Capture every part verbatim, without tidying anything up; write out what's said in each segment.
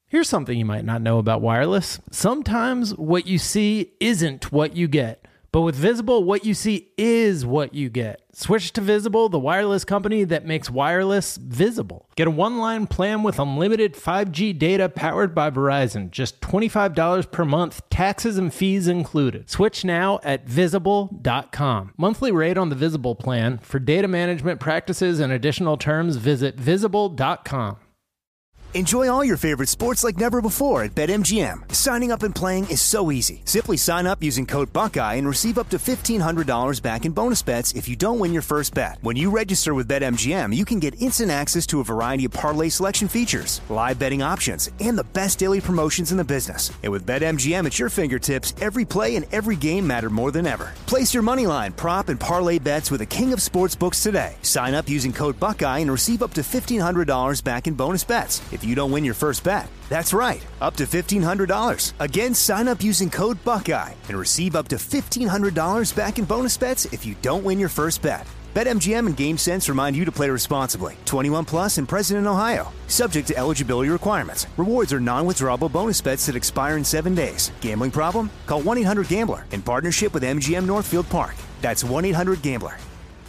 Here's something you might not know about wireless. Sometimes what you see isn't what you get. But with Visible, what you see is what you get. Switch to Visible, the wireless company that makes wireless visible. Get a one-line plan with unlimited five G data powered by Verizon. Just twenty-five dollars per month, taxes and fees included. Switch now at visible dot com. Monthly rate on the Visible plan. For data management practices and additional terms, visit visible dot com. Enjoy all your favorite sports like never before at BetMGM. Signing up and playing is so easy. Simply sign up using code Buckeye and receive up to fifteen hundred dollars back in bonus bets if you don't win your first bet. When you register with BetMGM, you can get instant access to a variety of parlay selection features, live betting options, and the best daily promotions in the business. And with BetMGM at your fingertips, every play and every game matter more than ever. Place your moneyline, prop, and parlay bets with the king of sportsbooks today. Sign up using code Buckeye and receive up to fifteen hundred dollars back in bonus bets if you don't win your first bet. That's right, up to fifteen hundred dollars. Again, sign up using code Buckeye and receive up to fifteen hundred dollars back in bonus bets if you don't win your first bet. BetMGM and GameSense remind you to play responsibly. twenty-one plus and present in Ohio. Subject to eligibility requirements. Rewards are non-withdrawable bonus bets that expire in seven days. Gambling problem? Call one eight hundred gambler in partnership with M G M Northfield Park. That's one eight hundred gambler.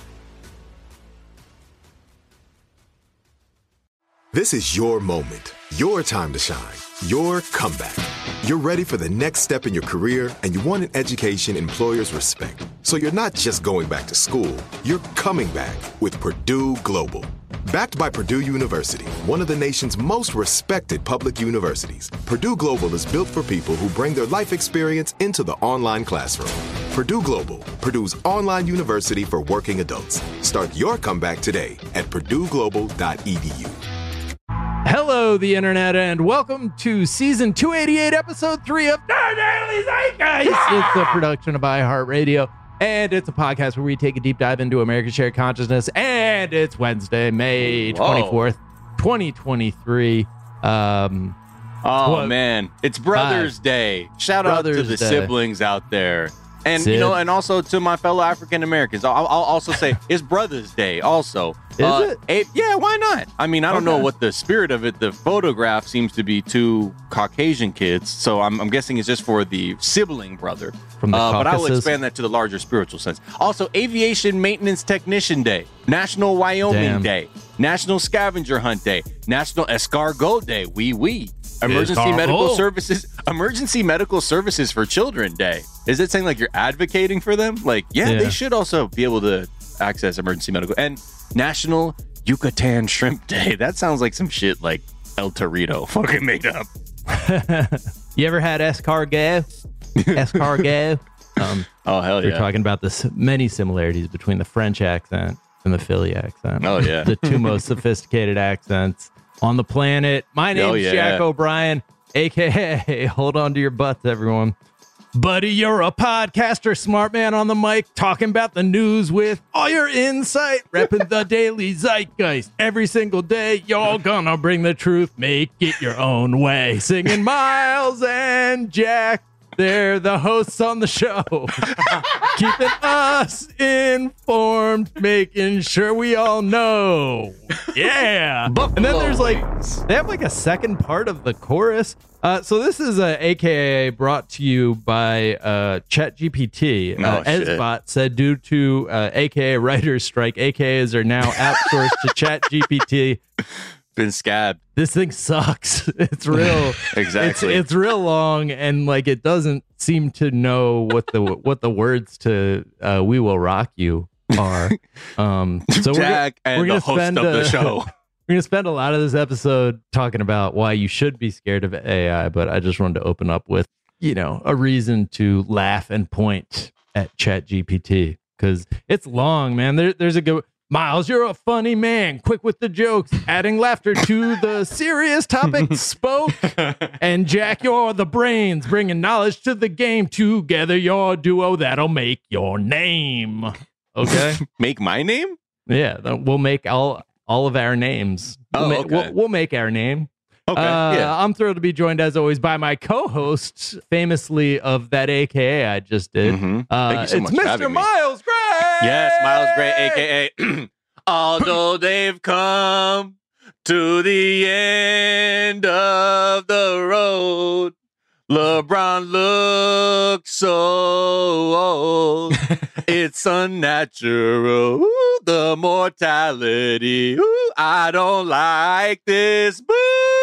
This is your moment, your time to shine, your comeback. You're ready for the next step in your career, and you want an education employers respect. So you're not just going back to school, you're coming back with Purdue Global. Backed by Purdue University, one of the nation's most respected public universities, Purdue Global is built for people who bring their life experience into the online classroom. Purdue Global, Purdue's online university for working adults. Start your comeback today at purdue global dot e d u. Hello, the internet, and welcome to season two eighty-eight, episode three of The Daily Zeitgeist. It's a production of iHeartRadio, and it's a podcast where we take a deep dive into America's shared consciousness. And it's Wednesday, May twenty-fourth, twenty twenty-three. Um, oh, what, man. It's Brothers uh, Day. Shout Brothers out to the Day. Siblings out there. And, Sid. you know, and also to my fellow African Americans, I'll, I'll also say it's Brothers Day also. Is uh, it? A, yeah, why not? I mean, I don't okay. know what the spirit of it. The photograph seems to be two Caucasian kids, so I'm, I'm guessing it's just for the sibling brother. From the uh, but I will expand that to the larger spiritual sense. Also, Aviation Maintenance Technician Day, National Wyoming Damn. Day, National Scavenger Hunt Day, National Escargot Day, wee wee. Emergency Escargot. Medical Services, Emergency Medical Services for Children Day. Is it saying like you're advocating for them? Like, yeah, yeah, they should also be able to access emergency medical. And National Yucatan Shrimp Day. That sounds like some shit like El Torito fucking made up. You ever had escargot? Escargot? Um, oh, hell yeah. You're talking about the many similarities between the French accent and the Philly accent. Oh, yeah. The two most sophisticated accents on the planet. My name's yeah. Jack O'Brien, a k a. Hold on to your butts, everyone. Buddy, you're a podcaster, smart man on the mic, talking about the news with all your insight, repping the Daily Zeitgeist. Every single day, y'all gonna bring the truth, make it your own way. Singing Miles and Jack, they're the hosts on the show. Keeping us informed, making sure we all know. Yeah. Buffalo and then there's like, wings. they have like a second part of the chorus. Uh, so this is a A K A brought to you by uh, ChatGPT. Uh, oh, Ezbot said due to uh, A K A writer's strike, A K As are now outsourced to ChatGPT. Been scabbed. This thing sucks. It's real. Exactly. It's, it's real long, and like it doesn't seem to know what the what the words to uh, "We Will Rock You" are. Um, so Jack we're, and we're gonna the host spend of the a, show. We're gonna spend a lot of this episode talking about why you should be scared of A I, but I just wanted to open up with, you know, a reason to laugh and point at ChatGPT because it's long, man. There, there's a good. Miles, you're a funny man, quick with the jokes, adding laughter to the serious topics spoke. And Jack, you're the brains, bringing knowledge to the game. Together, your duo that'll make your name. Okay, make my name? Yeah, we'll make all all of our names. We'll, oh, ma- okay. we'll, we'll make our name. Okay, uh, yeah. I'm thrilled to be joined, as always, by my co-host, famously of that A K A I just did. Mm-hmm. Uh, Thank you so it's much for Mister having me. Miles Gray. Yes, Miles Gray, A K A Although they've come To the end of the road. LeBron looks so old. It's unnatural. Ooh, the mortality. Ooh, I don't like this. Boo!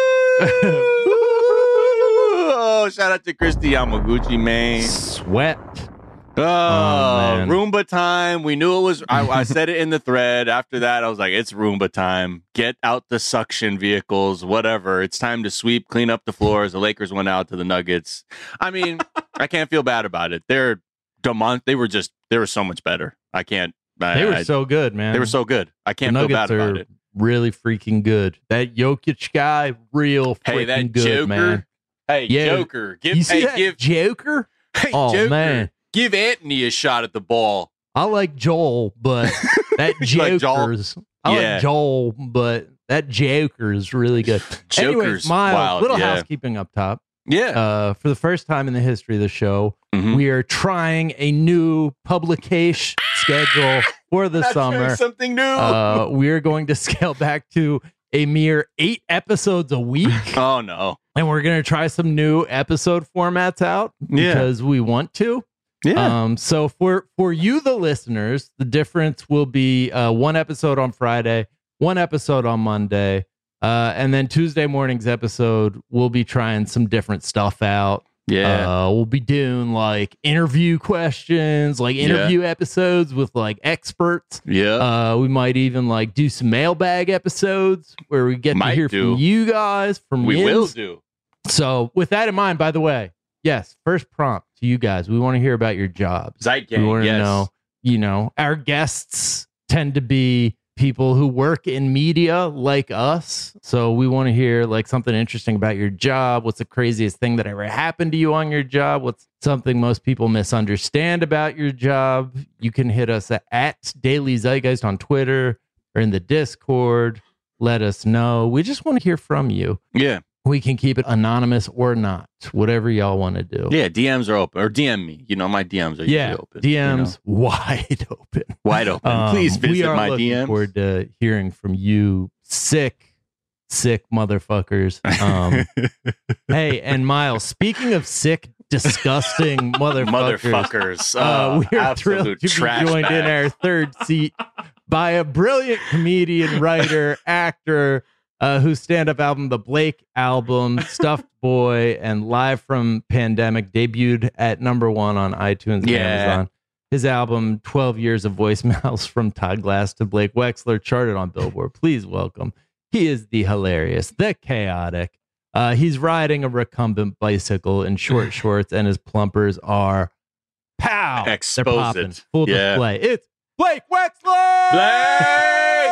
Oh, shout out to Christy Yamaguchi, man. Sweat. Oh, man. Roomba time. We knew it was. I, I said it in the thread. After that, I was like, it's Roomba time. Get out the suction vehicles, whatever. It's time to sweep, clean up the floors. The Lakers went out to the Nuggets. I mean, I can't feel bad about it. They're demon- They were just, they were so much better. I can't. I, They were I, so good, man. They were so good. I can't the feel Nuggets bad about are it. really freaking good. That Jokic guy, real freaking Hey, that good, Joker. man. Hey, Yeah. Joker. Give, You see hey, that give, Joker? hey, Oh, Joker. man. Give Anthony a shot at the ball. I like Joel, but that You like Joel? Joker's. I Yeah. like Joel, but that Joker is really good. Anyways, Joker's Miles, wild, little yeah. housekeeping up top. Yeah. Uh, for the first time in the history of the show, Mhm. we are trying a new publication schedule for the Not doing summer. something new. Uh, we are going to scale back to a mere eight episodes a week, oh, no. and we're going to try some new episode formats out Yeah. because we want to. Yeah. Um, so for for you, the listeners, the difference will be uh, one episode on Friday, one episode on Monday, uh, and then Tuesday morning's episode, we'll be trying some different stuff out. yeah. Uh, we'll be doing like interview questions, like interview episodes with like experts. yeah. Uh, we might even like do some mailbag episodes where we get Might to hear do. from you guys. From we Yins. will do. So with that in mind, by the way, yes, first prompt to you guys. We want to hear about your jobs. Zeitgang, We want to yes. know, you know, our guests tend to be people who work in media like us. So we want to hear like something interesting about your job. What's the craziest thing that ever happened to you on your job? What's something most people misunderstand about your job? You can hit us at, at Daily Zeitgeist on Twitter or in the Discord. Let us know. We just want to hear from you. Yeah. We can keep it anonymous or not, whatever y'all want to do. Yeah. D Ms are open. Or D M me. You know, my D Ms are Yeah, usually open. D you know? Ms wide open. Wide open. Um, Please we visit are my looking D Ms. forward to hearing from you, sick, sick motherfuckers. Um, hey, and Miles, speaking of sick, disgusting motherfuckers, Motherfuckers. uh, Oh, we are thrilled absolute to be trash joined in bags. our third seat by a brilliant comedian, writer, actor, uh, whose stand-up album, The Blake Album, Stuffed Boy, and Live from Pandemic debuted at number one on iTunes and Yeah. Amazon. His album, twelve Years of Voicemails from Todd Glass to Blake Wexler, charted on Billboard. Please welcome. He is the hilarious, the chaotic. Uh, he's riding a recumbent bicycle in short shorts, and his plumpers are pow. Expose They're popping. it. Full Yeah. display. It's Blake Wexler! Blake!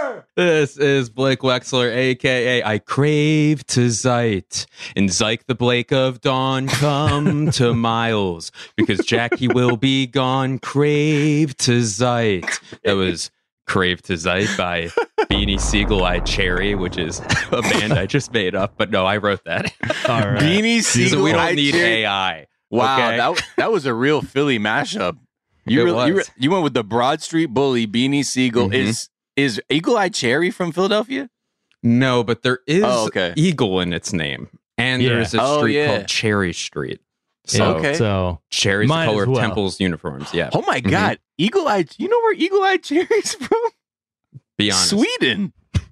This is Blake Wexler, a k a. I crave to Zeit. And Zyke the Blake of Dawn, come to Miles, because Jackie will be gone. Crave to Zeit. That was Crave to Zeit by Beanie Siegel I Cherry, which is a band I just made up. But no, I wrote that. All right. Beanie Siegel. So we I don't need Cherry. A I. Wow. Okay? That, that was a real Philly mashup. You It really, you, was. re- you went with the Broad Street Bully, Beanie Siegel. Mhm. Is is Eagle Eye Cherry from Philadelphia? No, but there is Oh, okay. Eagle in its name. And Yeah. there's a Oh, street yeah. called Cherry Street. So, So Okay. so Cherry's the Might color as of well. Temple's uniforms. Yeah. Oh my Mhm. God. Eagle Eye. You know where Eagle Eye Cherry's from? Be honest. Sweden.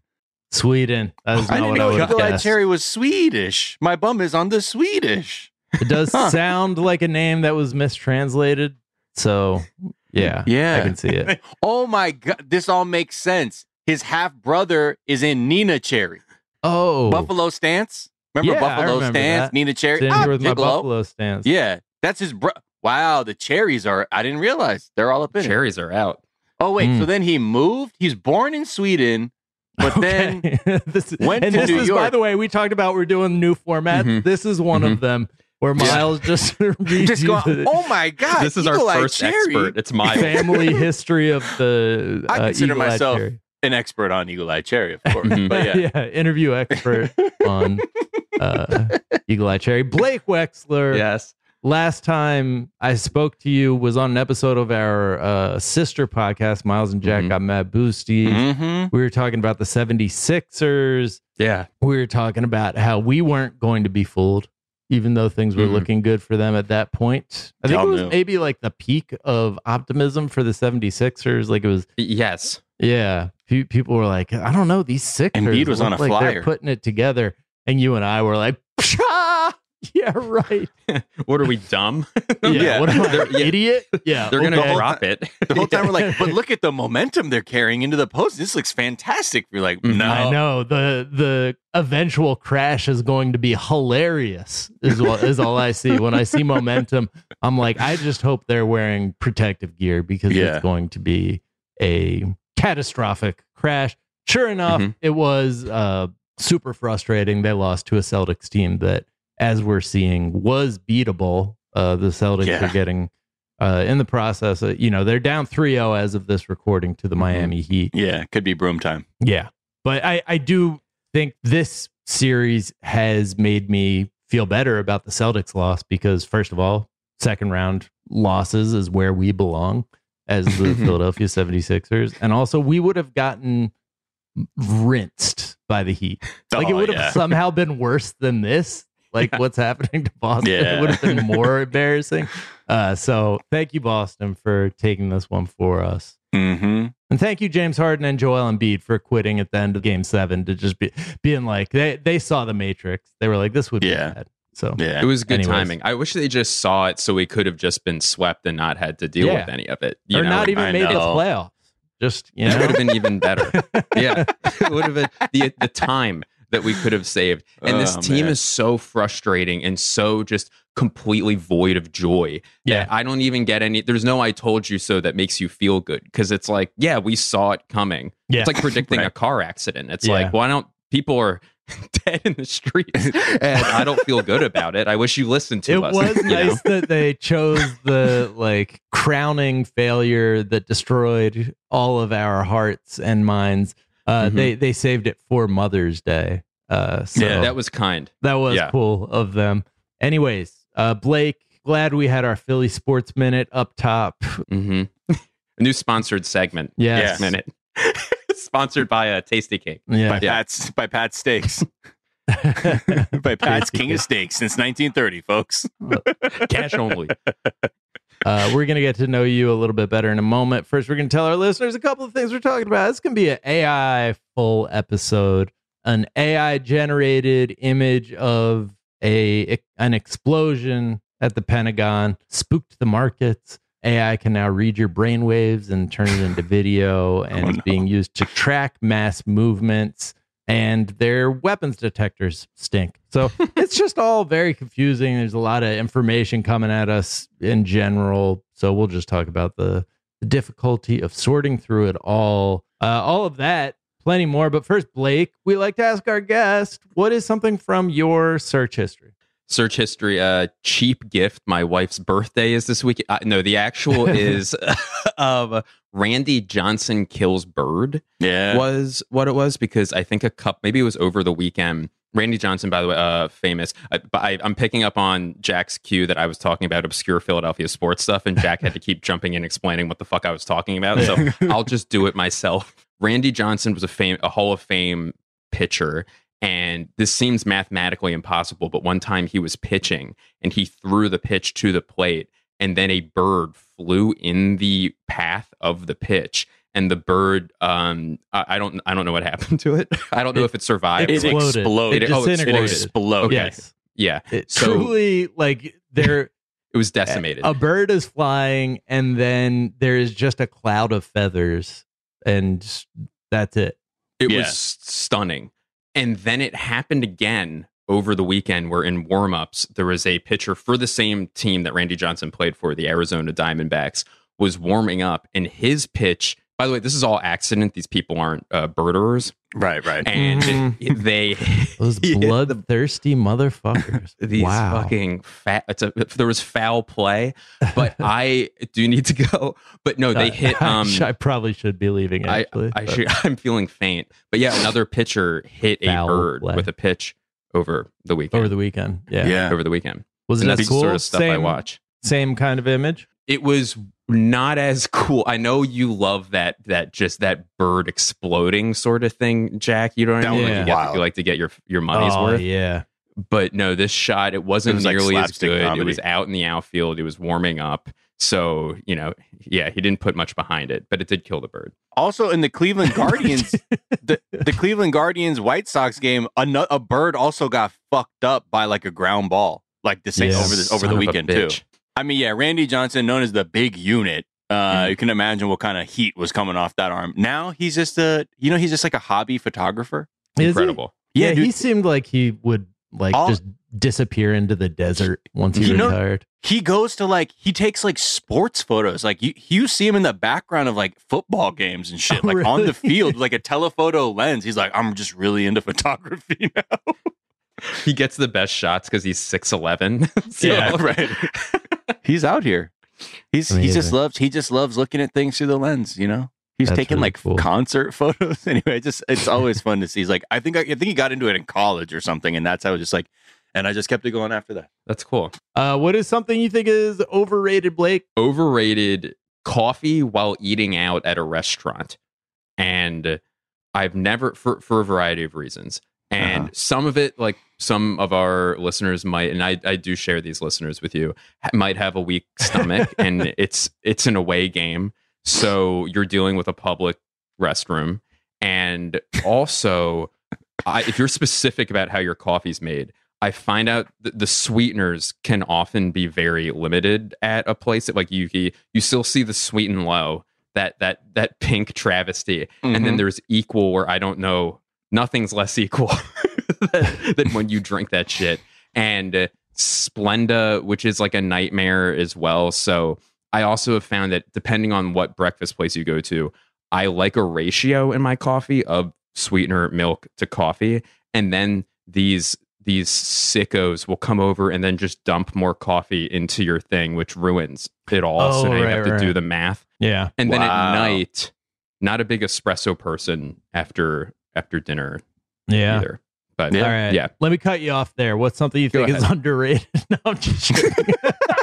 Sweden. That is I not didn't what I know would have Eagle Eye guessed. Cherry was Swedish. My bum is on the Swedish. It does Huh. sound like a name that was mistranslated. So, yeah, Yeah. I can see it. Oh my God. This all makes sense. His half brother is in Nina Cherry. Oh, Buffalo Stance. Remember Yeah, I Buffalo remember Stance? that. Nina Cherry. sitting Ah, here with my Gigolo. Buffalo stance. Yeah. That's his bro. Wow. The cherries are, I didn't realize they're all up in it. Cherries are out. Oh, wait. Mm. So then he moved. He's born in Sweden, but then Okay. this is, went and to this New is, by York. the way, we talked about we're doing new formats. Mhm. This is one of them where Miles just reads just you go, the oh my God. This is our Eagle Eye first Cherry. expert. It's my family history of the. I uh, consider Eagle Eye myself Cherry. an expert on Eagle Eye Cherry, of course. Mhm. But yeah. yeah, interview expert on uh, Eagle Eye Cherry. Blake Wexler. Yes. last time I spoke to you was on an episode of our uh, sister podcast, Miles and Jack Mhm. Got Mad Boosties. Mhm. We were talking about the seventy-sixers. Yeah. We were talking about how we weren't going to be fooled, even though things were Mhm. looking good for them at that point. I think Y'all it was knew. maybe like the peak of optimism for the seventy-sixers. Like it was, Yes. yeah. Pe- People were like, I don't know, these Sixers Embiid was look on a like flyer. they're putting it together. And you and I were like, Pshaw! Yeah, right. What are we, dumb? Yeah, Yeah. what am I, They're- an yeah. idiot? Yeah, They're going to okay. drop it. The whole time we're like, but look at the momentum they're carrying into the post. This looks fantastic. You're like, Mhm. no. I know the the eventual crash is going to be hilarious. Is what is all I see when I see momentum. I'm like, I just hope they're wearing protective gear because Yeah. it's going to be a catastrophic crash. Sure enough, Mhm. it was uh, super frustrating. They lost to a Celtics team that, as we're seeing, was beatable. Uh, the Celtics Yeah. are getting uh, in the process. Uh, you know, they're down three oh as of this recording to the Miami Heat. Yeah, could be broom time. Yeah. But I, I do think this series has made me feel better about the Celtics loss because, first of all, second round losses is where we belong as the Philadelphia seventy-sixers. And also, we would have gotten rinsed by the Heat. Like, it Oh, would have yeah. somehow been worse than this. Like, what's happening to Boston? Yeah. It would have been more embarrassing. Uh, so, thank you, Boston, for taking this one for us. Mm-hmm. And thank you, James Harden and Joel Embiid, for quitting at the end of Game Seven to just be being like they they saw the Matrix. They were like, "This would Yeah. be bad." So Yeah. It was good Anyways. timing. I wish they just saw it so we could have just been swept and not had to deal Yeah. with any of it. You or know? not even I made the know. playoffs. Just you It know, would have been even better. Yeah, it would have been the the time that we could have saved. And this Oh, team man. is so frustrating and so just completely void of joy. Yeah. that I don't even get any. There's no "I told you so" that makes you feel good because it's like, yeah, we saw it coming. Yeah. It's like predicting Right. a car accident. It's Yeah. like, why don't people are dead in the streets and I don't feel good about it. I wish you listened to it us. was you know? nice that they chose the like crowning failure that destroyed all of our hearts and minds. Uh, Mhm. They they saved it for Mother's Day. Uh, so Yeah, That was kind. that was yeah. cool of them. Anyways, uh, Blake, glad we had our Philly Sports Minute up top. hmm A new sponsored segment. Yes. This minute. Sponsored by uh, Tasty Cake. Yeah. By Pat's by Pat's Steaks. By Pat's Tasty King of Steaks since nineteen thirty, folks. Cash only. Uh, we're going to get to know you a little bit better in a moment. First, we're going to tell our listeners a couple of things we're talking about. It's going to be an A I full episode, an A I generated image of a an explosion at the Pentagon, spooked the markets. A I can now read your brainwaves and turn it into video, and Oh, it's no. being used to track mass movements. And their weapons detectors stink. So it's just all very confusing. There's a lot of information coming at us in general. So we'll just talk about the, the difficulty of sorting through it all. Uh, all of that, plenty more. But first, Blake, we like to ask our guest, what is something from your search history? Search history, uh, cheap gift. My wife's birthday is this week. Uh, no, the actual is of Randy Johnson kills bird Yeah. was what it was because I think a cup, maybe it was over the weekend. Randy Johnson, by the way, uh, famous. I, but I, I'm picking up on Jack's cue that I was talking about obscure Philadelphia sports stuff, and Jack had to keep jumping in explaining what the fuck I was talking about. So I'll just do it myself. Randy Johnson was a fame, a Hall of Fame pitcher. And this seems mathematically impossible, but one time he was pitching and he threw the pitch to the plate, and then a bird flew in the path of the pitch. And the bird, um, I, I don't, I don't know what happened to it. I don't know It- if it survived. It Exploded. exploded. It Oh, it disintegrated. exploded. Okay. Yes. yeah, It So- truly, like, there, it was decimated. a bird is flying, and then there is just a cloud of feathers, and that's it. It Yeah. was stunning. And then it happened again over the weekend where in warmups, there was a pitcher for the same team that Randy Johnson played for, the Arizona Diamondbacks, was warming up, and his pitch, by the way, this is all accident. These people aren't uh, birderers. Right, right. And Mhm. they Those Yeah, bloodthirsty motherfuckers. these wow. fucking fat. It's a, there was foul play, but I do need to go. But no, they I- hit. I Um, sh- I probably should be leaving. I, Actually, I but- should, I'm feeling faint. But yeah, another pitcher hit a Foul bird play. with a pitch over the weekend. over the weekend. Yeah. Yeah. Over the weekend. Was And it that's as the cool? sort of stuff I Same- watch. Same kind of image. It was not as cool. I know you love that that just that bird exploding sort of thing, Jack. You know what That I mean? was Like you, get, wild. you like to get your your money's oh worth. yeah. But no, this shot, it wasn't It was like nearly as slapstick good. It comedy. was out in the outfield. It was warming up. So, you know, yeah, he didn't put much behind it, but it did kill the bird. Also, in the Cleveland Guardians, the, the Cleveland Guardians White Sox game, a, nu- a bird also got fucked up by like a ground ball, like the same Yeah. over the over Son the of a weekend too. bitch. I mean, yeah, Randy Johnson, known as the big unit. Uh, Mhm. You can imagine what kind of heat was coming off that arm. Now he's just a, you know, he's just like a hobby photographer. Is he? Incredible. Yeah, dude. he seemed like he would like All- just disappear into the desert once he You know- retired. He goes to like he takes like sports photos. Like you, you see him in the background of like football games and shit, Oh, like on really? the field, like a telephoto lens. He's like, I'm just really into photography now. He gets the best shots because he's six eleven. So- Yeah, right. He's out here. He's he just Amazing. loves he just loves looking at things through the lens. You know, he's That's taking really like cool. concert photos. Anyway, just it's always fun to see. He's like, I think I, I think he got into it in college or something, and that's how it was just like, and I just kept it going after that. That's cool. Uh, what is something you think is overrated, Blake? Overrated coffee while eating out at a restaurant. And I've never, for, for a variety of reasons. And Uh-huh. some of it, like some of our listeners might, and I, I do share these listeners with you, ha- might have a weak stomach and it's it's an away game. So you're dealing with a public restroom. And also, I, if you're specific about how your coffee's made, I find out that the sweeteners can often be very limited at a place that, like, you you still see the sweet and low, that that that pink travesty, and then Mhm. there's equal where I don't know, nothing's less equal than, than when you drink that shit, and uh, Splenda, which is like a nightmare as well. So I also have found that depending on what breakfast place you go to, I like a ratio in my coffee of sweetener milk to coffee, and then these these sickos will come over and then just dump more coffee into your thing, which ruins it all. Oh, so now you right, have to do right. the math. Yeah. And then Wow. at night, not a big espresso person after after dinner Yeah. either. But All right. yeah. Let me cut you off there. What's something you Go think is ahead. underrated? No, I'm just kidding.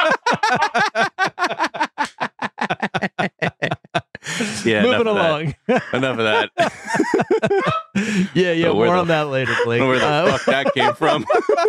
Yeah, Moving enough of that. along. Enough of that. yeah, yeah. Oh, where More the- on that later, Blake. Where the Uh, fuck that came from?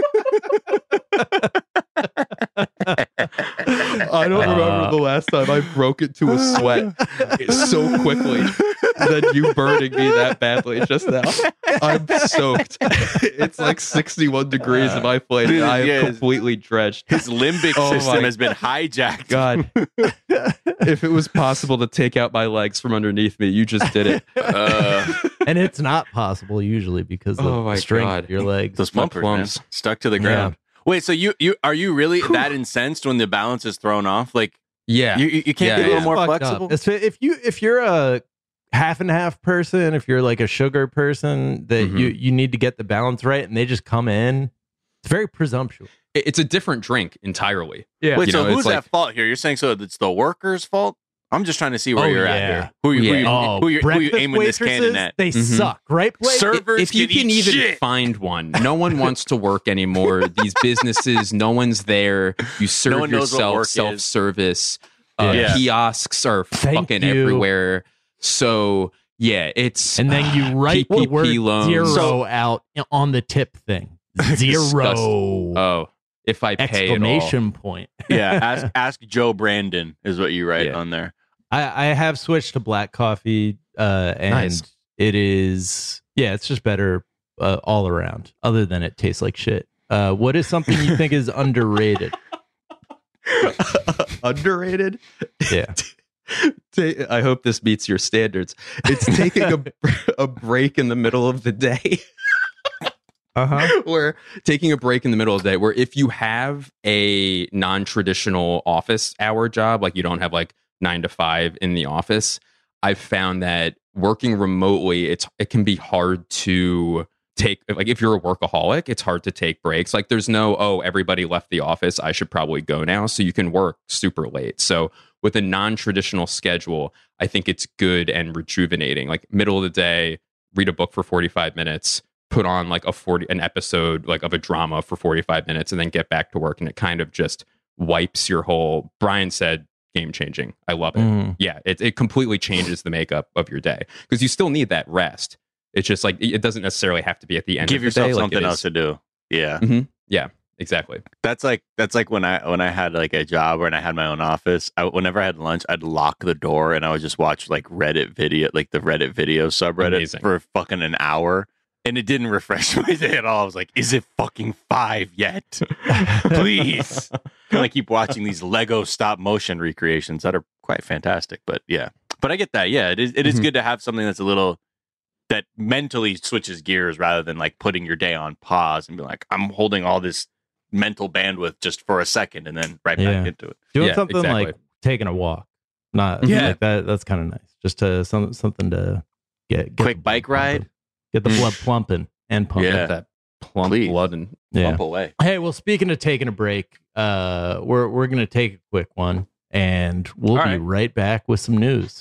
I don't remember Uh, the last time I broke into a sweat so quickly than you burning me that badly just now. I'm soaked. It's like sixty-one degrees in my place. Dude, And I am yes. completely drenched. His limbic Oh system my has been hijacked. God, if it was possible to take out my legs from underneath me, you just did it. Uh, and it's not possible usually because of Oh my the strength God. of your legs. those My bumpers, man, plums. stuck to the ground. Wait, so you you are you really that incensed when the balance is thrown off? Like Yeah. you you you can't Yeah, be a little yeah. more Fucked flexible? up. It's- If you if you're a half and half person, if you're like a sugar person, that Mhm. you you need to get the balance right, and they just come in. It's very presumptuous. It- it's a different drink entirely. Yeah. Wait, you so know, it's who's like- at fault here? You're saying so it's the workers' fault? I'm just trying to see where Oh, you're at yeah. here. Who you who Yeah. you, Oh, who you, who you breakfast aiming this cannon waitresses, at? They Mhm. suck, right, Blake? Servers If you can, can eat even shit. find one, no one wants to work anymore. These businesses, no one's there. You serve No one knows what yourself, work is. self-service. Uh, Yeah. Kiosks are Thank fucking you. everywhere. So yeah, it's And then you write the P P P word loans. zero So- out on the tip thing. Zero Oh, if I pay it all. exclamation point. Yeah, ask ask Joe Brandon is what you write Yeah. on there. I, I have switched to black coffee, uh, and Nice. it is yeah, it's just better uh, all around. Other than it tastes like shit. Uh, what is something you think is underrated? Underrated. Yeah, Ta- I hope this meets your standards. It's taking a a break in the middle of the day. uh huh. Where taking a break in the middle of the day, where if you have a non-traditional office hour job, like you don't have like nine to five in the office, I've found that working remotely, it's it can be hard to take, like if you're a workaholic, it's hard to take breaks. Like there's no, oh, everybody left the office, I should probably go now. So you can work super late. So with a non-traditional schedule, I think it's good and rejuvenating. Like middle of the day, read a book for forty-five minutes, put on like a forty an episode like of a drama for forty-five minutes and then get back to work, and it kind of just wipes your whole, Brian said, game changing. I love it. Mm. Yeah, it, it completely changes the makeup of your day, because you still need that rest. It's just like, it doesn't necessarily have to be at the end Give of the day. Give yourself something like else to do. Yeah. Mm-hmm. Yeah, exactly. That's like that's like when I when I had like a job or and I had my own office. I, whenever I had lunch, I'd lock the door and I would just watch like Reddit video, like the Reddit video subreddit Amazing. for fucking an hour. And it didn't refresh my day at all. I was like, is it fucking five yet? Please. And I keep watching these Lego stop motion recreations that are quite fantastic. But yeah, but I get that. Yeah, it is, it is mm-hmm. good to have something that's a little, that mentally switches gears rather than like putting your day on pause and be like, I'm holding all this mental bandwidth just for a second and then right yeah. back into it. Doing yeah, something exactly. like taking a walk. Not yeah. like that. That's kind of nice. Just to some, something to get, get quick bike ride. Get the blood plumping and pumping. Yeah. That plump Please. blood and yeah. pump away. Hey, well, speaking of taking a break, uh, we're we're gonna take a quick one, and we'll All be right. right back with some news.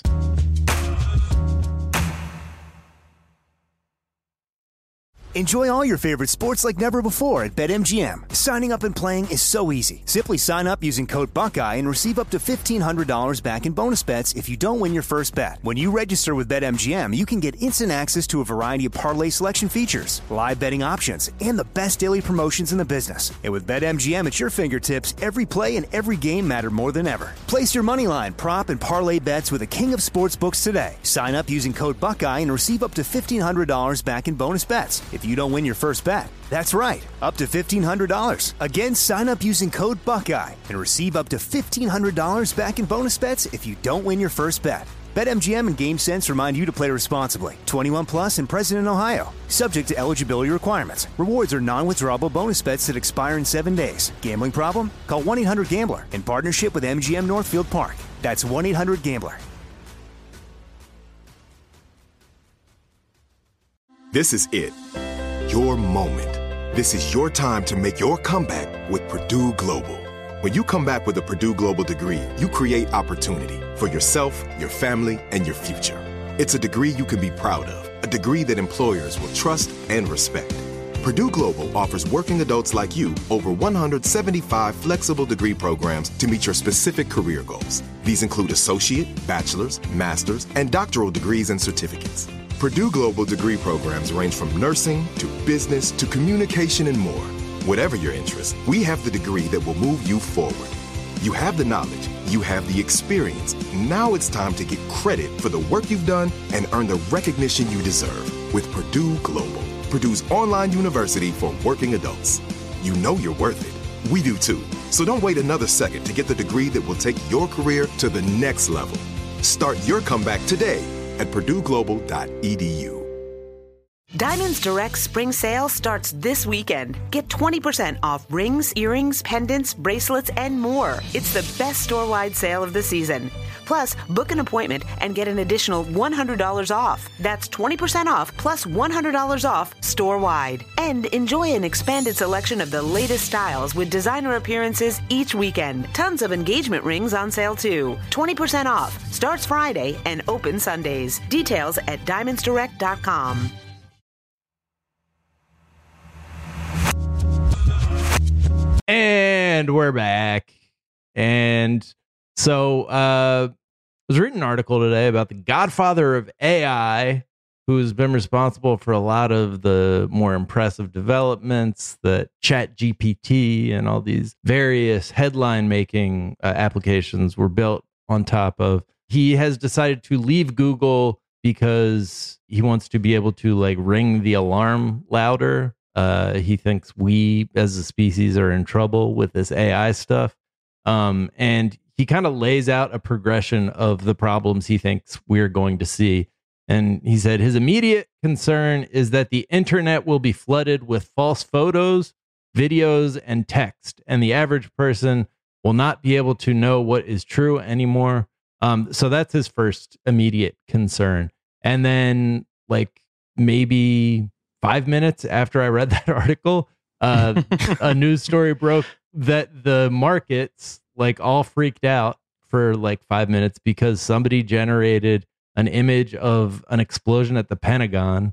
Enjoy all your favorite sports like never before at BetMGM. Signing up and playing is so easy. Simply sign up using code Buckeye and receive up to fifteen hundred dollars back in bonus bets if you don't win your first bet. When you register with BetMGM, you can get instant access to a variety of parlay selection features, live betting options, and the best daily promotions in the business. And with BetMGM at your fingertips, every play and every game matter more than ever. Place your moneyline, prop, and parlay bets with the king of sportsbooks today. Sign up using code Buckeye and receive up to fifteen hundred dollars back in bonus bets if you don't win your first bet. That's right, up to fifteen hundred dollars. Again, sign up using code Buckeye and receive up to fifteen hundred dollars back in bonus bets if you don't win your first bet. BetMGM and GameSense remind you to play responsibly. twenty-one plus and present in Ohio. Subject to eligibility requirements. Rewards are non-withdrawable bonus bets that expire in seven days. Gambling problem? Call one eight hundred gambler in partnership with M G M Northfield Park. That's one eight hundred gambler. This is it. Your moment. This is your time to make your comeback with Purdue Global. When you come back with a Purdue Global degree, you create opportunity for yourself, your family, and your future. It's a degree you can be proud of, a degree that employers will trust and respect. Purdue Global offers working adults like you over one hundred seventy-five flexible degree programs to meet your specific career goals. These include associate, bachelor's, master's, and doctoral degrees and certificates. Purdue Global degree programs range from nursing to business to communication and more. Whatever your interest, we have the degree that will move you forward. You have the knowledge, you have the experience. Now it's time to get credit for the work you've done and earn the recognition you deserve with Purdue Global, Purdue's online university for working adults. You know you're worth it. We do too. So don't wait another second to get the degree that will take your career to the next level. Start your comeback today at purdue global dot e d u. Diamonds Direct Spring Sale starts this weekend. Get twenty percent off rings, earrings, pendants, bracelets, and more. It's the best store-wide sale of the season. Plus, book an appointment and get an additional one hundred dollars off. That's twenty percent off plus one hundred dollars off store-wide. And enjoy an expanded selection of the latest styles with designer appearances each weekend. Tons of engagement rings on sale too. twenty percent off. Starts Friday and open Sundays. Details at diamonds direct dot com. And we're back. And so uh, I was reading an article today about the godfather of A I, who's been responsible for a lot of the more impressive developments that ChatGPT and all these various headline-making uh, applications were built on top of. He has decided to leave Google because he wants to be able to like ring the alarm louder. Uh, he thinks we as a species are in trouble with this A I stuff. Um, and he kind of lays out a progression of the problems he thinks we're going to see. And he said his immediate concern is that the internet will be flooded with false photos, videos, and text, and the average person will not be able to know what is true anymore. Um, so that's his first immediate concern. And then, like, maybe five minutes after I read that article, uh, a news story broke that the markets like all freaked out for like five minutes because somebody generated an image of an explosion at the Pentagon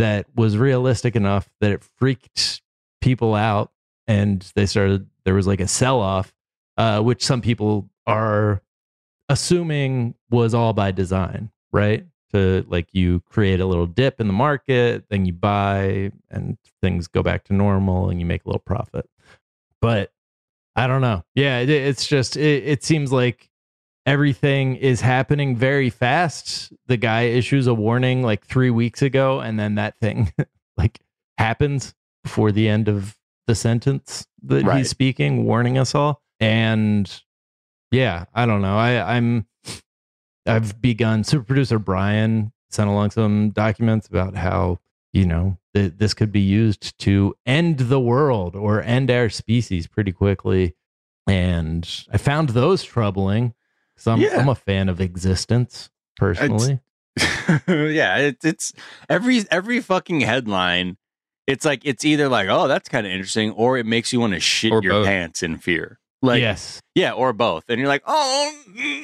that was realistic enough that it freaked people out, and they started, there was like a sell-off, uh, which some people are assuming was all by design, right? To like, you create a little dip in the market, then you buy, and things go back to normal, and you make a little profit. But I don't know. Yeah, it, it's just, it, it seems like everything is happening very fast. The guy issues a warning like three weeks ago, and then that thing like happens before the end of the sentence that Right. he's speaking, warning us all. And yeah, I don't know. I, I'm I've begun. Super producer Brian sent along some documents about how, you know, th- this could be used to end the world or end our species pretty quickly. And I found those troubling. So I'm, Yeah. I'm a fan of existence personally. yeah, it, it's every every fucking headline. It's like, it's either like, oh, that's kind of interesting, or it makes you want to shit Or your both. pants in fear. Like, yes. yeah, or both, and you're like, oh,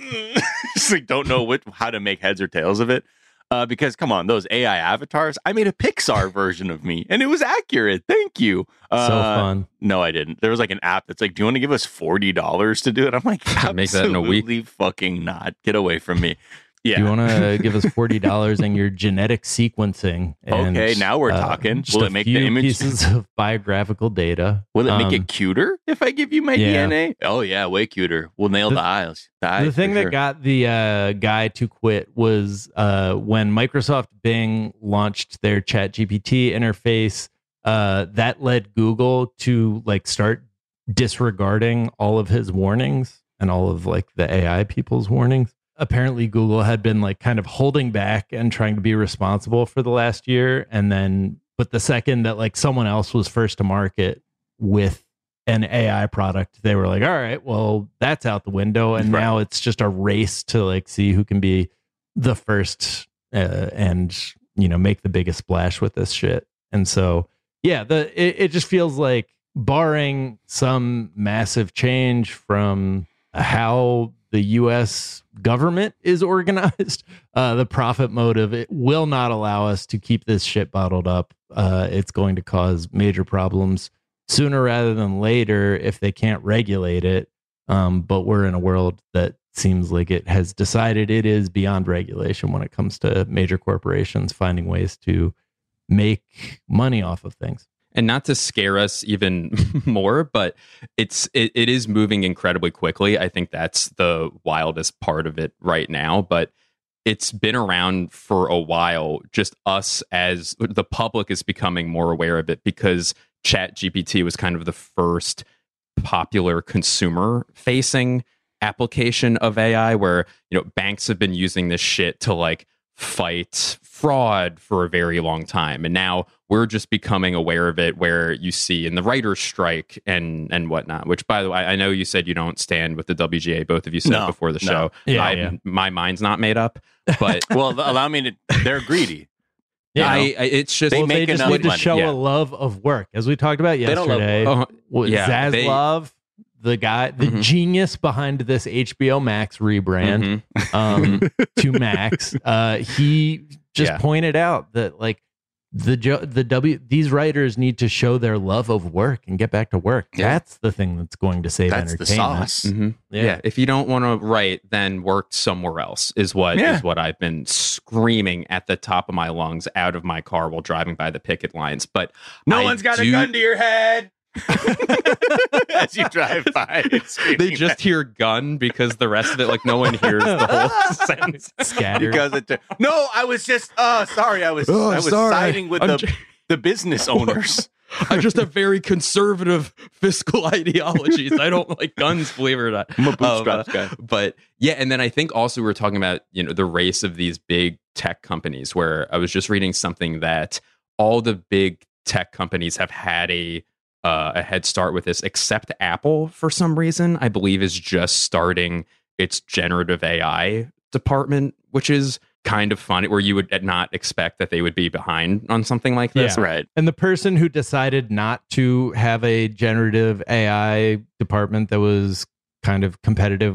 just like don't know what how to make heads or tails of it. Uh, because come on, those A I avatars. I made a Pixar version of me, and it was accurate. Thank you. Uh, So fun. No, I didn't. There was like an app that's like, do you want to give us forty dollars to do it? I'm like, Make that in a week. absolutely fucking not. Get away from me. Yeah. You want to give us forty dollars and your genetic sequencing? And, Okay, now we're uh, talking. just Will a it make the few image- pieces of biographical data? Will it make Um, it cuter if I give you my yeah. D N A? Oh yeah, way cuter. We'll nail the, The- eyes. The, eyes the thing for that sure. got the uh, guy to quit was uh, when Microsoft Bing launched their Chat G P T interface. Uh, that led Google to like start disregarding all of his warnings and all of like the A I people's warnings. Apparently, Google had been like kind of holding back and trying to be responsible for the last year, and then but the second that like someone else was first to market with an A I product, they were like, all right, well, that's out the window. And Right. now it's just a race to like see who can be the first uh, and, you know, make the biggest splash with this shit. And so, yeah, the it, it just feels like, barring some massive change from how the U S government is organized, uh, the profit motive, it will not allow us to keep this shit bottled up. Uh, it's going to cause major problems sooner rather than later if they can't regulate it. Um, but we're in a world that seems like it has decided it is beyond regulation when it comes to major corporations finding ways to make money off of things. And not to scare us even more, but it's it, it is moving incredibly quickly. I think that's the wildest part of it right now. But it's been around for a while. Just us as the public is becoming more aware of it because Chat G P T was kind of the first popular consumer facing application of A I where, you know, banks have been using this shit to like fight fraud for a very long time. And now we're just becoming aware of it where you see in the writer's strike and and whatnot, which by the way, I know you said you don't stand with the W G A. Both of you said No, before the no. show. Yeah, I, yeah. My mind's not made up, but Well, allow me to. They're greedy. Yeah, I, I, it's just They well, make they just enough need to money, show yeah. a love of work, as we talked about They don't love yesterday. Uh, What- yeah, they- Zaslav, the guy, the Mhm. genius behind this H B O Max rebrand Mhm. um, to Max, uh, he just Yeah. pointed out that like the jo- the W these writers need to show their love of work and get back to work. Yeah. That's the thing that's going to save That's the entertainment. sauce. Mhm. Yeah. Yeah. If you don't want to write, then work somewhere else is what is Yeah. what I've been screaming at the top of my lungs out of my car while driving by the picket lines. But No I one's got do- a gun to your head. As you drive by, They screaming just hear gun because the rest of it, like no one hears the whole sentence. that. Scattered. because it. No, I was just. Oh, sorry. I was. Oh, I was sorry. siding with I'm the j- the business owners. I just have very conservative fiscal ideologies. I don't like guns, believe it or not. I'm a Um, bootstraps guy. But yeah, and then I think also we're talking about, you know, the race of these big tech companies where I was just reading something that all the big tech companies have had a uh, a head start with this, except Apple for some reason, I believe is just starting its generative A I department, which is kind of funny, where you would not expect that they would be behind on something like this. Yeah. Right. And the person who decided not to have a generative A I department that was kind of competitive with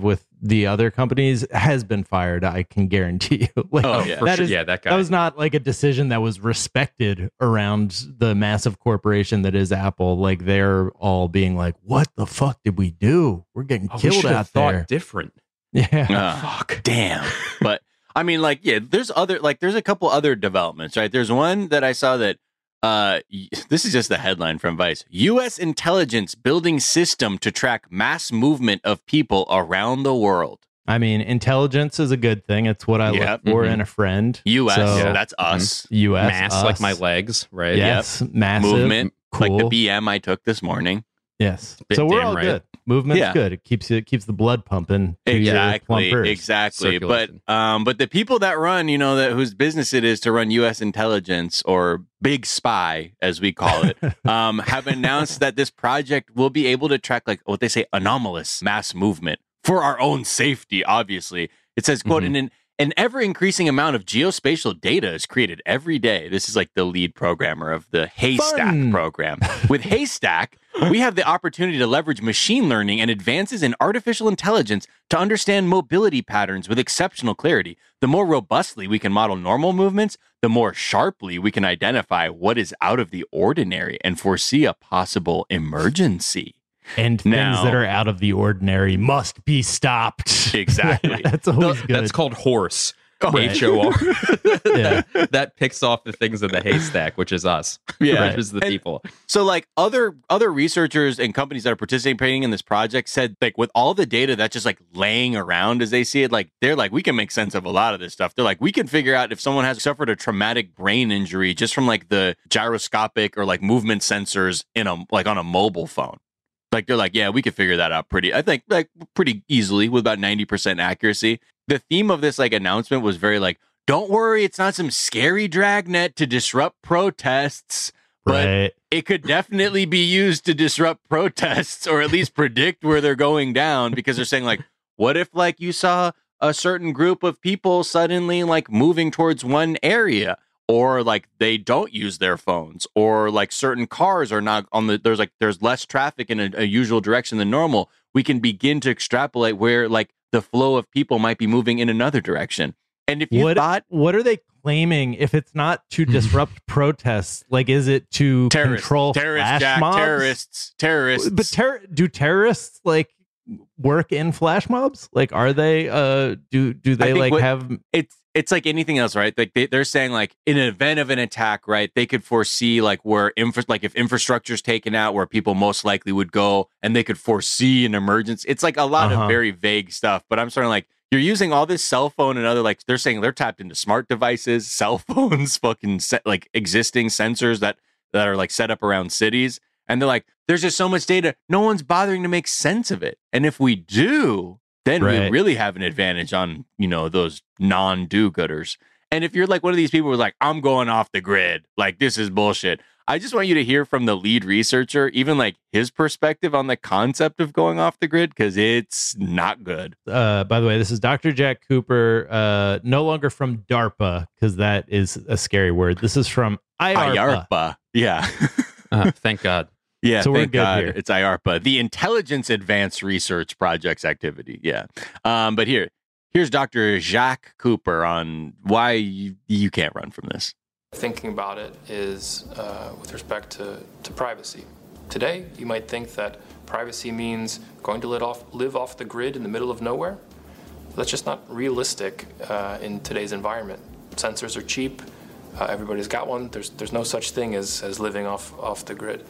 the other companies has been fired. I can guarantee you. Like, Oh, yeah. For that sure. is- yeah, that guy. That was not like a decision that was respected around the massive corporation that is Apple. Like they're all being like, "What the fuck did we do? We're getting Oh, we killed should have out thought there." different. Yeah. Uh, Fuck. Damn. But I mean, like, yeah, there's other, like, there's a couple other developments, right? There's one that I saw that, uh, y- this is just the headline from Vice. U S intelligence building system to track mass movement of people around the world. I mean, intelligence is a good thing. It's what I Yep. look for Mhm. in a friend. U S, So, yeah, that's us. U S Mass us. like my legs, right? Yes, massive Movement, cool. like the B M I took this morning. Yes. Bit So we're damn all right. good. Movement's Yeah. good. It keeps it keeps the blood pumping. to your Exactly, plumpers. exactly. But Circulation. um, but the people that run, you know, that whose business it is to run U S intelligence or Big Spy, as we call it, um, have announced that this project will be able to track like what they say anomalous mass movement for our own safety. Obviously, it says, "quote Mhm. an an ever increasing amount of geospatial data is created every day." This is like the lead programmer of the Haystack Fun. program. With Haystack, we have the opportunity to leverage machine learning and advances in artificial intelligence to understand mobility patterns with exceptional clarity. The more robustly we can model normal movements, the more sharply we can identify what is out of the ordinary and foresee a possible emergency. And things Now- that are out of the ordinary must be stopped. Exactly. That's always good. That's called horse. Right. H O R. Yeah. That picks off the things in the haystack, which is us. Yeah. Which is the And- people. So like other other researchers and companies that are participating in this project said like with all the data that's just like laying around as they see it, like they're like, we can make sense of a lot of this stuff. They're like, we can figure out if someone has suffered a traumatic brain injury just from like the gyroscopic or like movement sensors in a like on a mobile phone. Like they're like, yeah, we could figure that out pretty, I think like pretty easily with about ninety percent accuracy. The theme of this like announcement was very like, don't worry, it's not some scary dragnet to disrupt protests, but right. it could definitely be used to disrupt protests or at least predict where they're going down, because they're saying like, what if like you saw a certain group of people suddenly like moving towards one area, or like they don't use their phones, or like certain cars are not on the, there's like, there's less traffic in a, a usual direction than normal. We can begin to extrapolate where like the flow of people might be moving in another direction. And if you What thought what are they claiming if it's not to disrupt protests? Like, is it to terrorists, control terrorists, flash Jack, mobs? terrorists, terrorists, But ter- do terrorists like work in flash mobs? Like, are they? Uh, do do they think like what- have? it's it's like anything else, right? Like they, they're saying like in an event of an attack, right? They could foresee like where infra- like if infrastructure is taken out, where people most likely would go, and they could foresee an emergency. It's like a lot Uh-huh. of very vague stuff. But I'm starting like you're using all this cell phone and other like they're saying they're tapped into smart devices, cell phones, fucking set, like existing sensors that that are like set up around cities, and they're like, there's just so much data, no one's bothering to make sense of it. And if we do, then we Right. really have an advantage on, you know, those non-do-gooders. And if you're like one of these people who's like, I'm going off the grid, like this is bullshit, I just want you to hear from the lead researcher, even like his perspective on the concept of going off the grid, because it's not good. Uh, by the way, this is Doctor Jack Cooper. Uh, no longer from DARPA, because that is a scary word. This is from I A R P A. IARPA. Yeah. Uh, thank God. Yeah, So we're thank good God here. it's I A R P A, the Intelligence Advanced Research Projects Activity. Yeah. Um, but here, here's Doctor Jacques Cooper on why you, you can't run from this. Thinking about it is uh, with respect to, to privacy. Today, you might think that privacy means going to live off, live off the grid in the middle of nowhere. That's just not realistic uh, in today's environment. Sensors are cheap. Uh, everybody's got one. There's there's no such thing as, as living off, off the grid.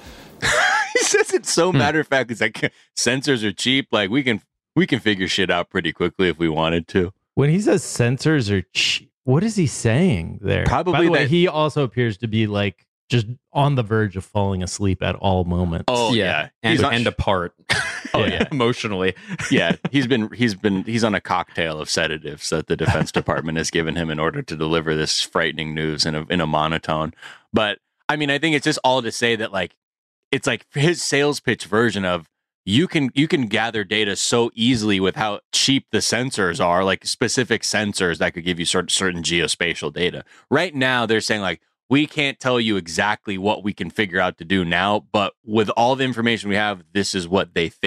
He says it so matter of fact. It's like sensors are cheap. Like we can we can figure shit out pretty quickly if we wanted to. When he says sensors are cheap, what is he saying there? Probably By the way, that- he also appears to be like just on the verge of falling asleep at all moments. Oh yeah. yeah, And, He's on- and apart. Oh, yeah. Emotionally. yeah. He's been he's been he's on a cocktail of sedatives that the Defense Department has given him in order to deliver this frightening news in a in a monotone. But I mean, I think it's just all to say that like it's like his sales pitch version of you can you can gather data so easily with how cheap the sensors are, like specific sensors that could give you certain certain geospatial data. Right now, they're saying like we can't tell you exactly what we can figure out to do now, but with all the information we have, this is what they think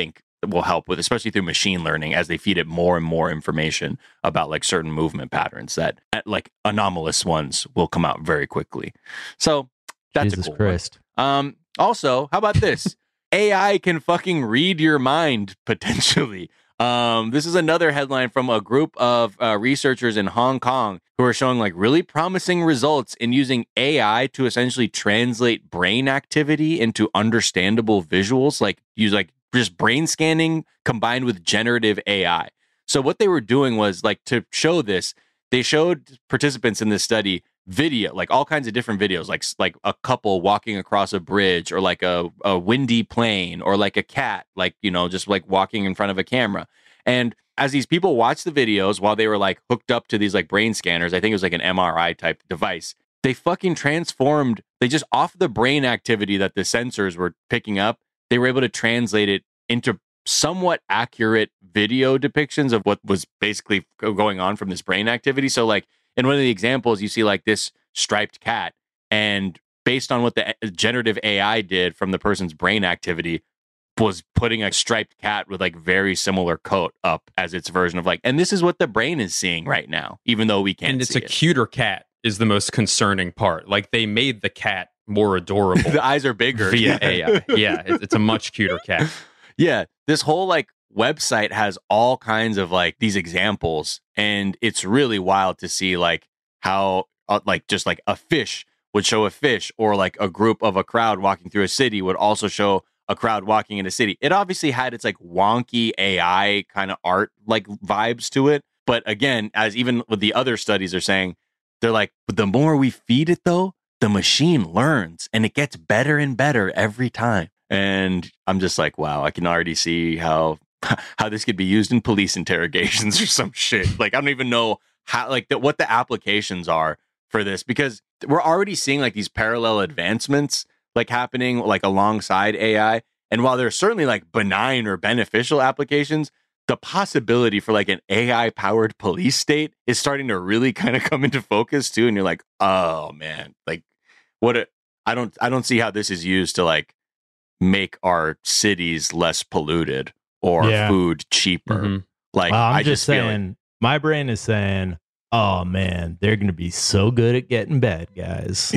will help with, especially through machine learning, as they feed it more and more information about like certain movement patterns that like anomalous ones will come out very quickly. So that's Jesus a cool Christ. one. Um, also, how about this? A I can fucking read your mind potentially. Um, this is another headline from a group of uh, researchers in Hong Kong who are showing like really promising results in using A I to essentially translate brain activity into understandable visuals, like use like just brain scanning combined with generative A I. So what they were doing was like to show this, they showed participants in this study video, like all kinds of different videos, like like a couple walking across a bridge, or like a, a windy plane, or like a cat, like, you know, just like walking in front of a camera. And as these people watched the videos while they were like hooked up to these like brain scanners, I think it was like an M R I type device, they fucking transformed, they just off the brain activity that the sensors were picking up, they were able to translate it into somewhat accurate video depictions of what was basically going on from this brain activity. So like, in one of the examples, you see like this striped cat, and based on what the generative A I did from the person's brain activity, was putting a striped cat with like very similar coat up as its version of like, and this is what the brain is seeing right now, even though we can't. And it's see a it. cuter cat is the most concerning part. Like they made the cat more adorable. The eyes are bigger via A I. Yeah, it, it's a much cuter cat. Yeah, this whole like website has all kinds of like these examples, and it's really wild to see like how uh, like just like a fish would show a fish, or like a group of a crowd walking through a city would also show a crowd walking in a city. It obviously had its like wonky A I kind of art like vibes to it, but again, as even with the other studies are saying, they're like, the more we feed it though, the machine learns and it gets better and better every time. And I'm just like, wow, I can already see how how this could be used in police interrogations or some shit. Like, I don't even know how, like, the, what the applications are for this, because we're already seeing like these parallel advancements like happening like alongside A I. And while there's certainly like benign or beneficial applications, the possibility for like an A I powered police state is starting to really kind of come into focus too. And you're like, oh man, like what a, I don't, I don't see how this is used to like make our cities less polluted or Yeah. food cheaper. Mm-hmm. Like, Well, I'm I just just feel saying, like, my brain is saying, oh man, they're going to be so good at getting bad guys.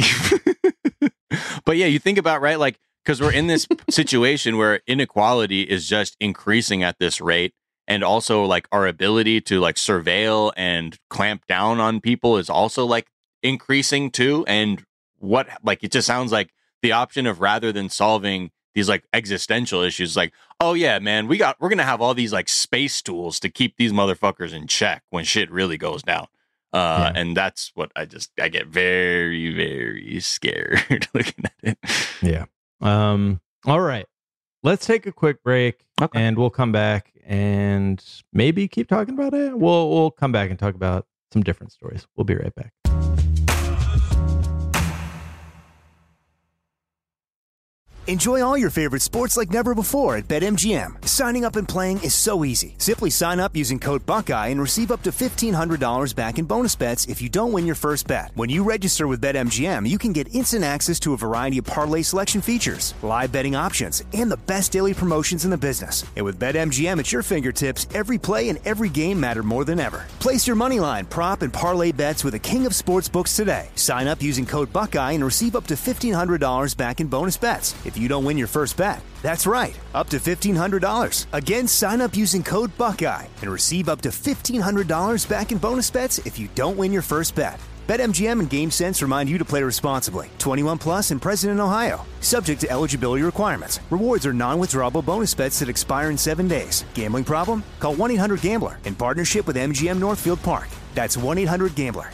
but yeah, you think about, right? Like, because we're in this situation where inequality is just increasing at this rate. And also like our ability to like surveil and clamp down on people is also like increasing too. And what, like, it just sounds like the option of, rather than solving these like existential issues, like, oh yeah, man, we got, we're going to have all these like space tools to keep these motherfuckers in check when shit really goes down. Uh, Yeah. And that's what I just, I get very, very scared looking at it. Yeah. Um. All right. Let's take a quick break, Okay. and we'll come back and maybe keep talking about it. We'll we'll come back and talk about some different stories. We'll be right back. Enjoy all your favorite sports like never before at BetMGM. Signing up and playing is so easy. Simply sign up using code Buckeye and receive up to fifteen hundred dollars back in bonus bets if you don't win your first bet. When you register with BetMGM, you can get instant access to a variety of parlay selection features, live betting options, and the best daily promotions in the business. And with BetMGM at your fingertips, every play and every game matter more than ever. Place your moneyline, prop, and parlay bets with the king of sportsbooks today. Sign up using code Buckeye and receive up to fifteen hundred dollars back in bonus bets if you don't win your first bet. That's right, up to fifteen hundred dollars. Again, sign up using code Buckeye and receive up to fifteen hundred dollars back in bonus bets if you don't win your first bet. BetMGM and GameSense remind you to play responsibly. twenty-one plus and present in Ohio. Subject to eligibility requirements. Rewards are non-withdrawable bonus bets that expire in seven days. Gambling problem? Call one eight hundred gambler in partnership with M G M Northfield Park. That's one eight hundred gambler.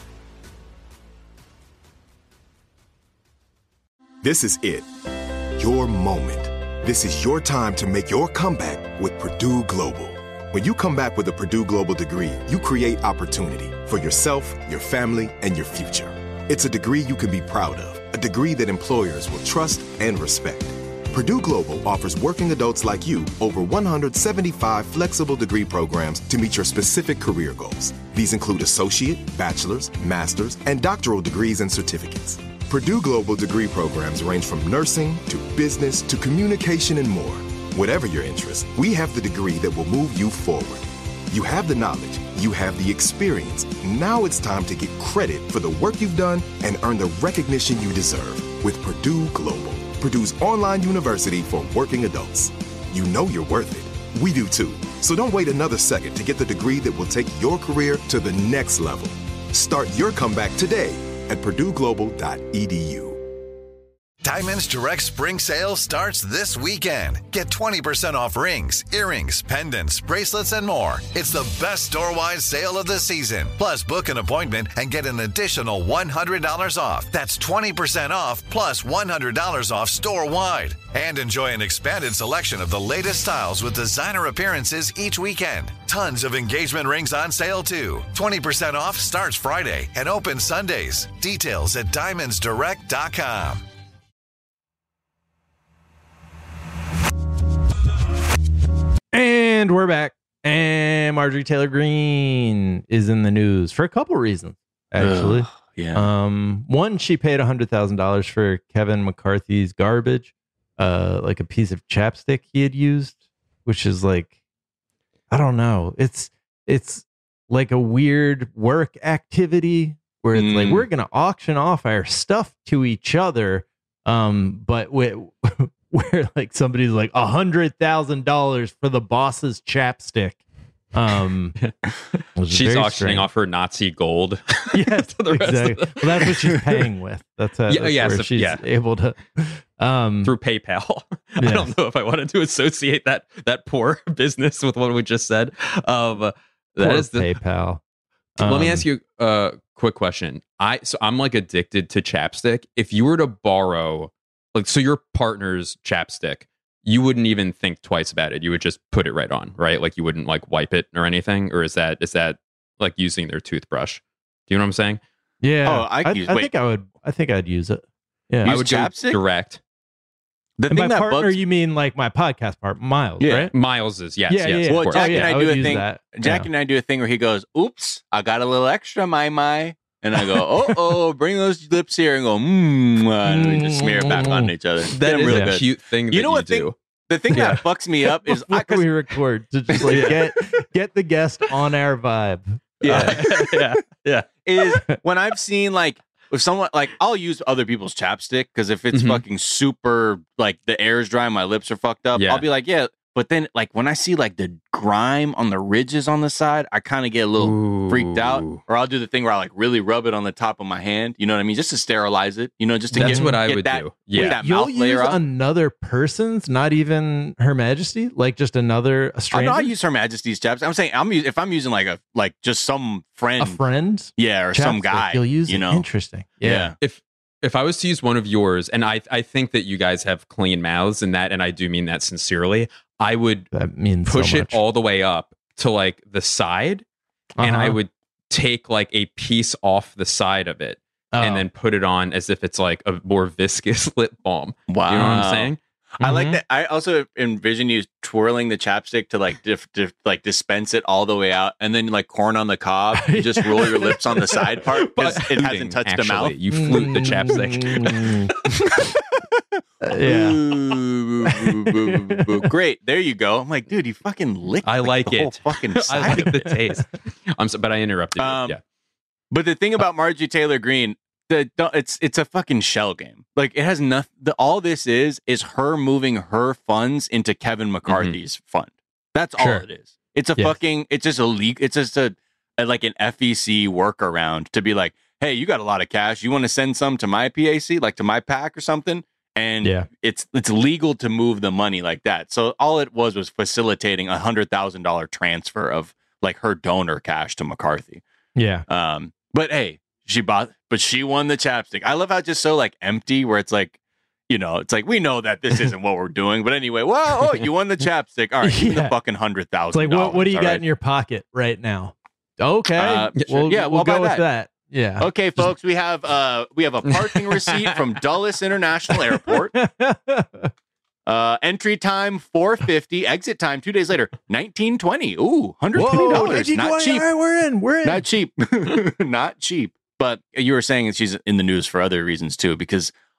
This is it. Your moment. This is your time to make your comeback with Purdue Global. When you come back with a Purdue Global degree, you create opportunity for yourself, your family, and your future. It's a degree you can be proud of, a degree that employers will trust and respect. Purdue Global offers working adults like you over one hundred seventy-five flexible degree programs to meet your specific career goals. These include associate, bachelor's, master's, and doctoral degrees and certificates. Purdue Global degree programs range from nursing to business to communication and more. Whatever your interest, we have the degree that will move you forward. You have the knowledge, you have the experience. Now it's time to get credit for the work you've done and earn the recognition you deserve with Purdue Global, Purdue's online university for working adults. You know you're worth it. We do too. So don't wait another second to get the degree that will take your career to the next level. Start your comeback today at purdue global dot e d u. Diamonds Direct Spring Sale starts this weekend. Get twenty percent off rings, earrings, pendants, bracelets, and more. It's the best store-wide sale of the season. Plus, book an appointment and get an additional one hundred dollars off. That's twenty percent off plus one hundred dollars off store-wide. And enjoy an expanded selection of the latest styles with designer appearances each weekend. Tons of engagement rings on sale, too. twenty percent off starts Friday and opens Sundays. Details at diamonds direct dot com. And we're back. And Marjorie Taylor Greene is in the news for a couple reasons, actually. Ugh, yeah. Um, one, she paid one hundred thousand dollars for Kevin McCarthy's garbage, uh, like a piece of chapstick he had used, which is like, I don't know. It's it's like a weird work activity where it's mm. like, we're going to auction off our stuff to each other, um, but with... where like somebody's like a hundred thousand dollars for the boss's chapstick. Um, she's auctioning strange. off her Nazi gold. Yes, to the exactly. Rest of the- well, that's what she's paying with. That's, how, yeah, that's yeah, where so, she's yeah. able to um, through PayPal. Yes. I don't know if I wanted to associate that that poor business with what we just said. Um, that Poor is the PayPal. Um, Let me Um, ask you a quick question. I so I'm like addicted to chapstick. If you were to borrow. Like, so your partner's chapstick, you wouldn't even think twice about it. You would just put it right on, right? Like you wouldn't like wipe it or anything. Or is that is that like using their toothbrush? Do you know what I'm saying? Yeah, Oh, I I, use- I wait. think I would. I think I'd use it. Yeah. Use I would chapstick? go direct. The And thing by that partner, bugs you mean like my podcast part, Miles, Yeah. right? Miles's, yes, Yeah, yes. yeah, of Well, course. Jack Oh, yeah, and I I do would a use thing. that. Jack Yeah. and I do a thing where he goes, "Oops, I got a little extra, my my," and I go, "Oh, oh, bring those lips here," and go, "Mmm," and we just smear it back on each other. That Get 'em is real a good. cute thing that You know you what do. thing- The thing Yeah. that fucks me up is I, Before 'cause- we record to just like get get the guest on our vibe. yeah, yeah, yeah. is when I've seen like if someone like I'll use other people's chapstick because if it's Mhm. fucking super like the air's dry, my lips are fucked up. Yeah. I'll be like, yeah. But then like when I see like the grime on the ridges on the side, I kind of get a little freaked out. Ooh. Or I'll do the thing where I like really rub it on the top of my hand. You know what I mean? Just to sterilize it. You know, just to That's get, what I get would that, do. get Yeah. that You'll mouth layer use off. another person's, not even Her Majesty, like just another a Oh, stranger, no, I use Her Majesty's chaps. I'm saying I'm us- if I'm using like a like just some friend, a friend, yeah, or some chapstick, guy. You'll use you it. know, Interesting. yeah. Yeah. If if I was to use one of yours, and I I think that you guys have clean mouths and that, and I do mean that sincerely, I would That means push so it much. all the way up to like the side, and I Uh-huh. would take like a piece off the side of it Oh. and then put it on as if it's like a more viscous lip balm. Wow. You know what I'm saying? I like Mhm. that. I also envision you twirling the chapstick to like dif- dif- like dispense it all the way out, and then like corn on the cob, you just roll your lips on the side part because But it fluting, hasn't touched actually. the mouth. You flute the chapstick. Mm. Uh, yeah. Ooh, boo, boo, boo, boo, boo. Great. There you go. I'm like, dude, you fucking licked. I like the whole it. fucking I side like of the it. taste. I'm so, but I interrupted you. Um, Yeah. But the thing about Marjorie Taylor Greene, the, the it's it's a fucking shell game. Like it has nothing. The, all this is is her moving her funds into Kevin McCarthy's fund. That's all Sure. it is. It's a Yes. fucking. It's just a leak. It's just a, a like an F E C workaround to be like, hey, you got a lot of cash. You want to send some to my P A C, like to my PAC or something. And Yeah. it's it's legal to move the money like that. So all it was was facilitating a hundred thousand dollar transfer of like her donor cash to McCarthy. Yeah. Um, but hey, she bought, but she won the chapstick. I love how it's just so like empty, where it's like, you know, it's like we know that this isn't what we're doing, but anyway, well, oh, you won the chapstick. All right, give me Yeah. the fucking hundred It's thousand. like, what, what do you got in your pocket right now? Okay. Uh, sure. We'll, Yeah, we'll well, go by with that. that. Yeah. Okay, folks, we have uh we have a parking receipt from Dulles International Airport. Uh, entry time four fifty, exit time two days later nineteen twenty. Ooh, one hundred twenty Whoa, dollars. Not all cheap. right, we're in. We're in. Not cheap. Not cheap. But you were saying that she's in the news for other reasons too, because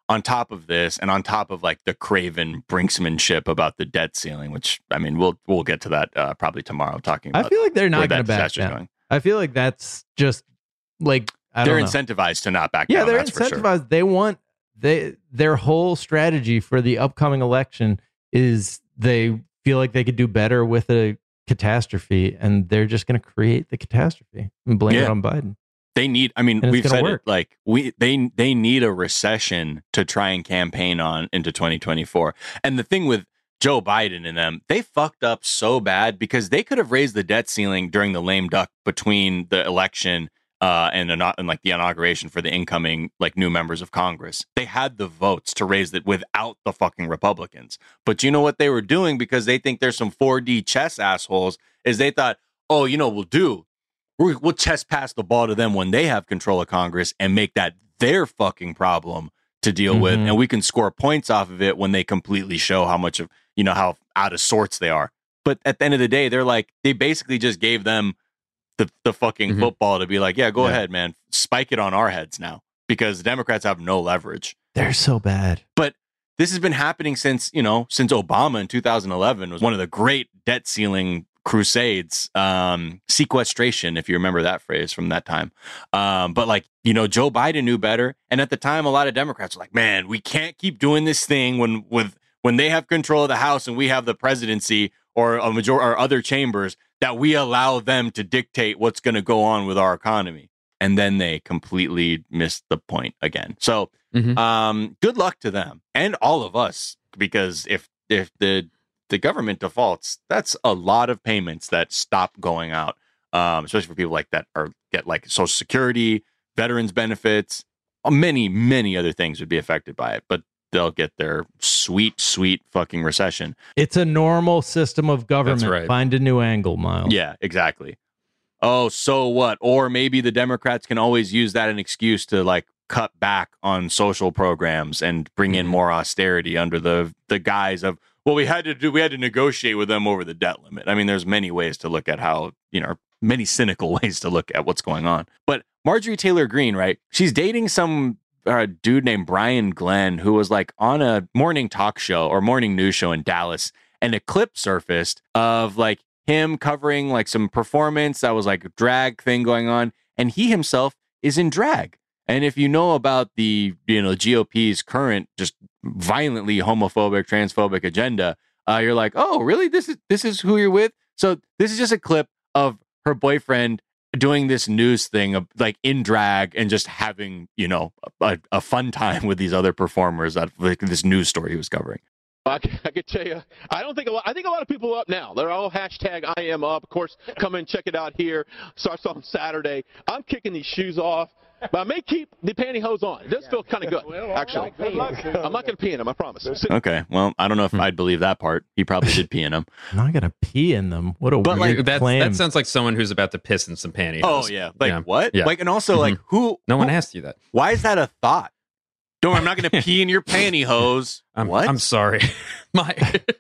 on top of this, and on top of like the craven brinksmanship about the debt ceiling, which I mean, we'll we'll get to that uh, probably tomorrow. Talking about I feel like they're not going to back disaster's down. going. I feel like that's just like I They're don't know. incentivized to not back Yeah, down. they're that's for sure. incentivized. They want they their whole strategy for the upcoming election is they feel like they could do better with a catastrophe, and they're just going to create the catastrophe and blame Yeah. it on Biden. They need, I mean, And it's we've gonna said work. it, like we they they need a recession to try and campaign on into twenty twenty-four. And the thing with Joe Biden and them, they fucked up so bad because they could have raised the debt ceiling during the lame duck between the election uh, and, and like the inauguration for the incoming like new members of Congress. They had the votes to raise it without the fucking Republicans. But you know what they were doing, because they think there's some four D chess assholes, is they thought, oh, you know, we'll do. We'll chess pass the ball to them when they have control of Congress and make that their fucking problem to deal Mm-hmm. with. And we can score points off of it when they completely show how much of, you know, how out of sorts they are. But at the end of the day, they're like, they basically just gave them the, the fucking Mhm. football to be like, yeah, go Yeah. ahead, man. Spike it on our heads now, because the Democrats have no leverage. They're so bad. But this has been happening since, you know, since Obama in two thousand eleven was one of the great debt ceiling crusades, um, sequestration, if you remember that phrase from that time. Um, but like, you know, Joe Biden knew better. And at the time, a lot of Democrats were like, man, we can't keep doing this thing when with when they have control of the House and we have the presidency or a major or other chambers, that we allow them to dictate what's going to go on with our economy. And then they completely missed the point again. So Mhm. um, good luck to them and all of us, because if if the the government defaults, that's a lot of payments that stop going out, um, especially for people like that are get like Social Security, veterans benefits, many, many other things would be affected by it, but they'll get their sweet, sweet fucking recession. It's a normal system of government. right. Find a new angle, Miles. Yeah, exactly. Oh, so what? Or maybe the Democrats can always use that as an excuse to like cut back on social programs and bring in more austerity under the the guise of, well, we had to do, we had to negotiate with them over the debt limit. I mean, there's many ways to look at how, you know, many cynical ways to look at what's going on. But Marjorie Taylor Greene, right? She's dating some uh, dude named Brian Glenn, who was like on a morning talk show or morning news show in Dallas, and a clip surfaced of like him covering like some performance that was like a drag thing going on, and he himself is in drag. And if you know about the, you know, G O P's current just violently homophobic, transphobic agenda, uh, you're like, oh, really? This is this is who you're with? So this is just a clip of her boyfriend doing this news thing of like in drag and just having, you know, a, a fun time with these other performers that like this news story he was covering. I can, I can tell you, I don't think a lot, I think a lot of people are up now. They're all hashtag I am up. Of course, come and check it out here. Starts on Saturday. I'm kicking these shoes off, but I may keep the pantyhose on. It does feel kind of good, actually. I'm not going to pee in them, I promise. Okay, well, I don't know if I'd believe that part. He probably did pee in them. I'm not gonna pee in them. What a But, weird like, That, claim. that sounds like someone who's about to piss in some pantyhose. Oh yeah, like Yeah. what? Yeah. Like, and also like who? No one who- asked you that. Why is that a thought? Don't worry, I'm not going to pee in your pantyhose. I'm, what? I'm sorry. My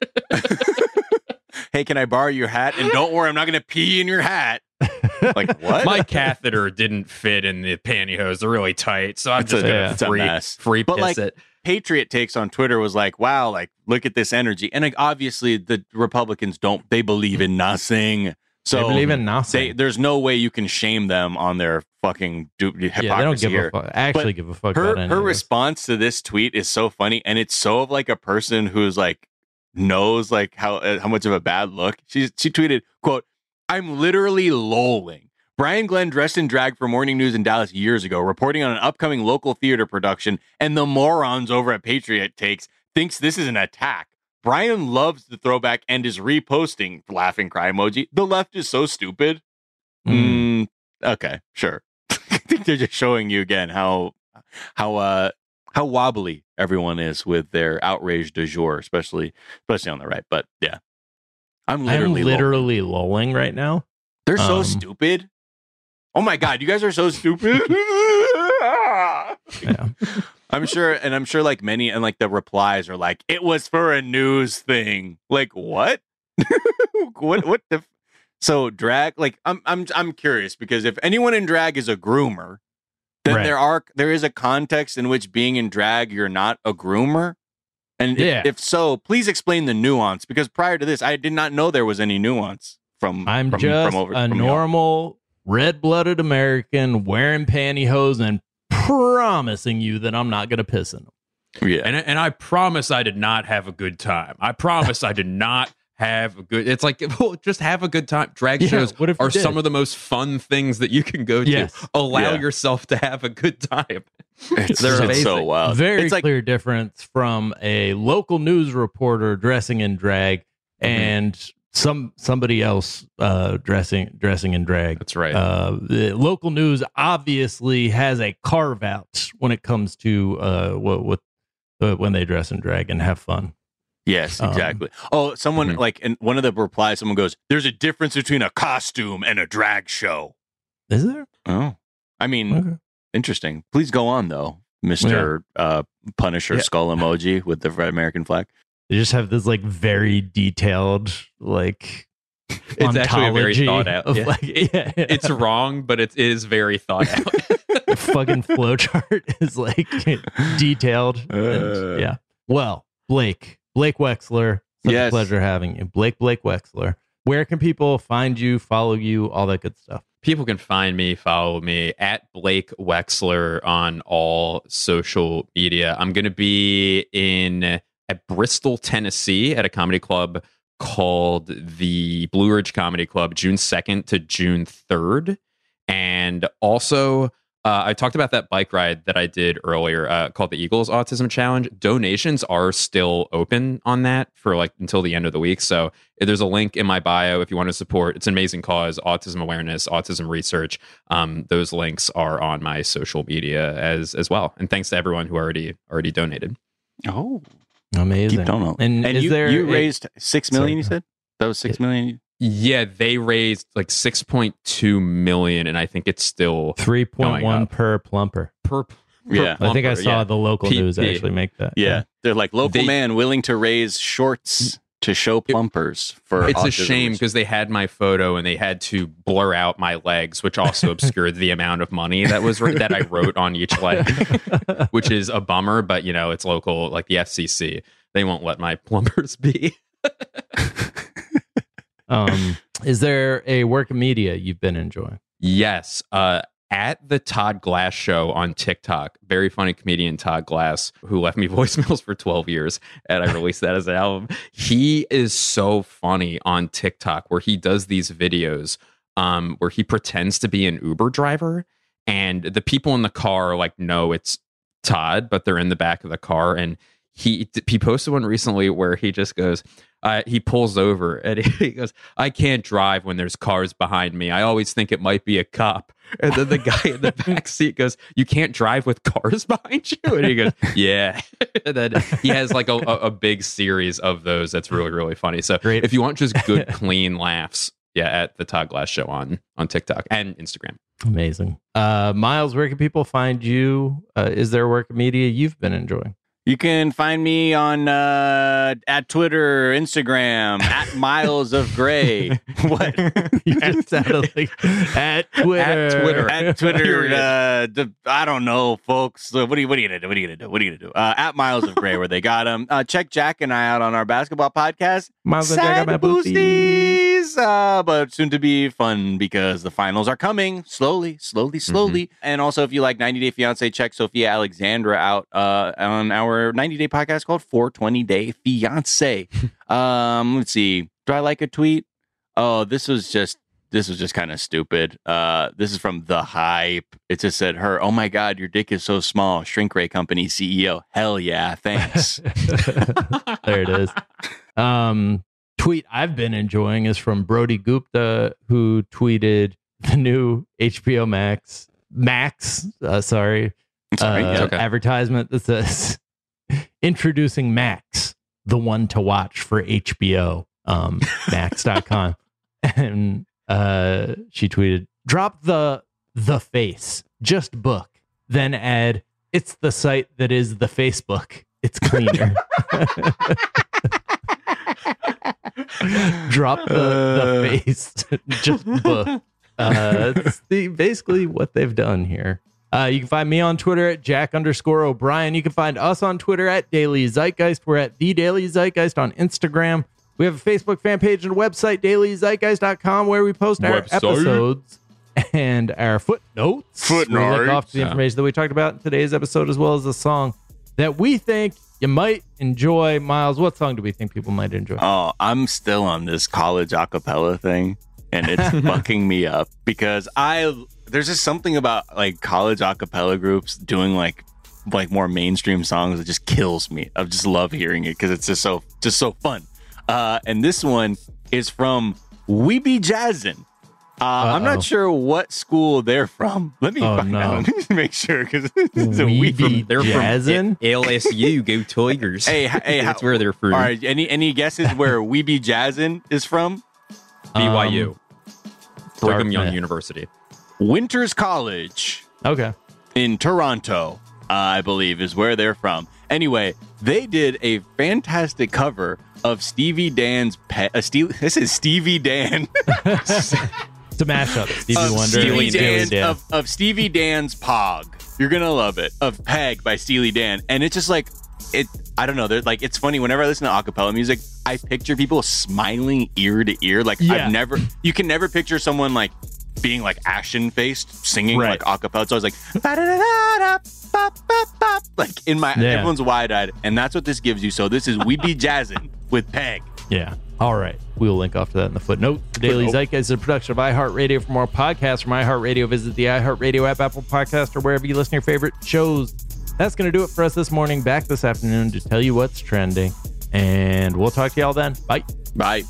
Hey, can I borrow your hat? And don't worry, I'm not going to pee in your hat. Like what? my catheter didn't fit in the pantyhose. They're really tight, so I'm It's just a- gonna it's a free, mess. free But, piss like, it. Patriot Takes on Twitter was like, wow, like look at this energy. And like, obviously the Republicans don't, they believe in nothing. So they believe in nothing. they, there's no way you can shame them on their fucking du- hypocrisy yeah, they don't give here. a fuck. Actually, But give a fuck her about any her of this. response to this tweet is so funny, and it's so of like a person who's like knows like how uh, how much of a bad look. She she tweeted, quote, "I'm literally lolling. Brian Glenn dressed in drag for morning news in Dallas years ago, reporting on an upcoming local theater production, and the morons over at Patriot Takes thinks this is an attack. Brian loves the throwback and is reposting laughing cry emoji. The left is so stupid." Mm, okay, sure. I think they're just showing you again how how uh how wobbly everyone is with their outrage du jour, especially especially on the right. But yeah, I'm literally I'm literally lolling right now. they're so um, stupid. Oh my god, you guys are so stupid. Yeah. I'm sure, and I'm sure like many, and like the replies are like, it was for a news thing. Like what? what? What the? F- so drag, like I'm, I'm, I'm curious because if anyone in drag is a groomer, then Right. there are there is a context in which being in drag, you're not a groomer. And Yeah. if, if so, please explain the nuance, because prior to this, I did not know there was any nuance from. I'm from, just from over, a from y'all. normal red-blooded American wearing pantyhose and promising you that I'm not going to piss in them. Yeah, And and I promise I did not have a good time. I promise I did not have a good. It's like, well, just have a good time. Drag Yeah, shows what if you are did? some of the most fun things that you can go to. Yes. Allow Yeah. yourself to have a good time. it's, They're it's amazing. so wild. Very it's like, clear difference from a local news reporter dressing in drag and some somebody else uh, dressing dressing in drag. That's right. Uh, the local news obviously has a carve out when it comes to uh, what, what uh, when they dress in drag and have fun. Yes, Um, exactly. oh, someone Mhm. like in one of the replies, someone goes, "There's a difference between a costume and a drag show." Is there? Oh, I mean, Okay. interesting. Please go on though, Mister Uh, Punisher Yeah. skull emoji with the red American flag. They just have this like very detailed like It's actually a very ontology thought out. of, Yeah. like, yeah, yeah. It's wrong, but it is very thought out. The fucking flowchart is like detailed. and- Uh. yeah. Well, Blake, Blake Wexler, such Yes. a pleasure having you. Blake, Blake Wexler. Where can people find you, follow you, all that good stuff? People can find me, follow me at Blake Wexler on all social media. I'm going to be in at Bristol, Tennessee at a comedy club called the Blue Ridge Comedy Club, June second to June third. And also, uh, I talked about that bike ride that I did earlier uh, called the Eagles Autism Challenge. Donations are still open on that for like until the end of the week. So there's a link in my bio if you want to support. It's an amazing cause, autism awareness, autism research. Um, those links are on my social media as as well. And thanks to everyone who already already donated. Oh, Amazing. keep donating. And, And is you, there you a- raised six million? Sorry. You said that was six million. Yeah, they raised like six point two million, and I think it's still three point one going up. per plumper. per. per Yeah. I think I plumper, saw yeah. the local P- news yeah. actually make that. Yeah, they're like local They- man willing to raise shorts to show plumpers for. It's a autism shame research. because they had my photo and they had to blur out my legs, which also obscured the amount of money that was that I wrote on each leg, which is a bummer. But you know, it's local, like the F C C. They won't let my plumbers be. Um, is there a work of media you've been enjoying? Yes. Uh, at the Todd Glass Show on TikTok, very funny comedian Todd Glass, who left me voicemails for twelve years, and I released that as an album. He is so funny on TikTok where he does these videos um, where he pretends to be an Uber driver, and the people in the car like know it's Todd, but they're in the back of the car. And he he posted one recently where he just goes, Uh, he pulls over and he goes, "I can't drive when there's cars behind me. I always think it might be a cop." And then the guy in the back seat goes, "You can't drive with cars behind you?" And he goes, "Yeah." And then he has like a, a, a big series of those that's really, really funny. So Great. if you want just good, clean laughs, yeah, at the Todd Glass Show on, on TikTok and Instagram. Amazing. Uh, Miles, where can people find you? Uh, is there a work of media you've been enjoying? You can find me on uh, at Twitter, Instagram, at Miles of Gray. What? You just sounded like at Twitter. At Twitter. At Twitter, Period. uh, the, I don't know, folks. So what are you? What are you gonna do? What are you gonna do? What are you gonna do? Uh, at Miles of Gray, where they got him. Uh, check Jack and I out on our basketball podcast. Miles and Jack got my Sad boosties, uh, but soon to be fun because the finals are coming slowly, slowly, slowly. And also, if you like ninety Day Fiance, check Sophia Alexandra out uh, on our ninety Day podcast called four twenty Day Fiance. um, let's see. Do I like a tweet? Oh, this was just this was just kind of stupid. Uh, this is from The Hype. It just said her, "Oh my God, your dick is so small." Shrink Ray Company C E O. Hell yeah, thanks. There it is. Um, tweet I've been enjoying is from Brody Gupta, who tweeted the new H B O Max Max. Uh, sorry, Sorry, uh, yeah, okay. advertisement that says introducing Max, the one to watch for H B O. Um, Max dot com, and uh, she tweeted, "Drop the the face, just book, then add it's the site that is the Facebook. It's cleaner." Drop the, the face, just book. Uh, it's the, basically what they've done here. Uh, you can find me on Twitter at Jack underscore O'Brien. You can find us on Twitter at Daily Zeitgeist. We're at The Daily Zeitgeist on Instagram. We have a Facebook fan page and a website, daily zeitgeist dot com, where we post our Website. episodes and our footnotes. Footnotes. We link off to the information that we talked about in today's episode, as well as a song that we think you might enjoy. Miles, what song do we think people might enjoy? Oh, I'm still on this college acapella thing, and it's fucking me up because I there's just something about like college acapella groups doing like like more mainstream songs that just kills me. I just love hearing it because it's just so just so fun. Uh, and this one is from We Be Jazzin'. Uh, I'm not sure what school they're from. Let me Oh, find no. out. Let me make sure because it's a We we Be from. They're Jazzin'? from L S U. Go Tigers. Hey, h- hey, that's how- where they're from. All right, any any guesses where We Be Jazzin' is from? B Y U. Brigham Young Dartmouth. University. Winters College Okay. in Toronto, uh, I believe, is where they're from. Anyway, they did a fantastic cover of Stevie Dan's pet. Uh, Steve, this is Stevie Dan. It's a mashup. Stevie of Wonder. Steely and Steely Dan, Dan. Of, of Stevie Dan's Pog. You're gonna love it. Of Peg by Steely Dan, and it's just like it. I don't know. They're like it's funny. Whenever I listen to acapella music, I picture people smiling ear to ear. Like Yeah. I've never. You can never picture someone like being like ashen faced singing Right. like acapella. So I was like, "Ba-da-da-da-da, bop, bop, bop," like in my Yeah. everyone's wide eyed, and that's what this gives you. So this is We Be Jazzin' with Peg. Yeah. All right. We'll link off to that in the footnote. The Daily Footnote. Zeitgeist is a production of iHeartRadio. For more podcasts from iHeartRadio, visit the iHeartRadio app, Apple Podcast, or wherever you listen to your favorite shows. That's going to do it for us this morning. Back this afternoon to tell you what's trending. And we'll talk to y'all then. Bye. Bye.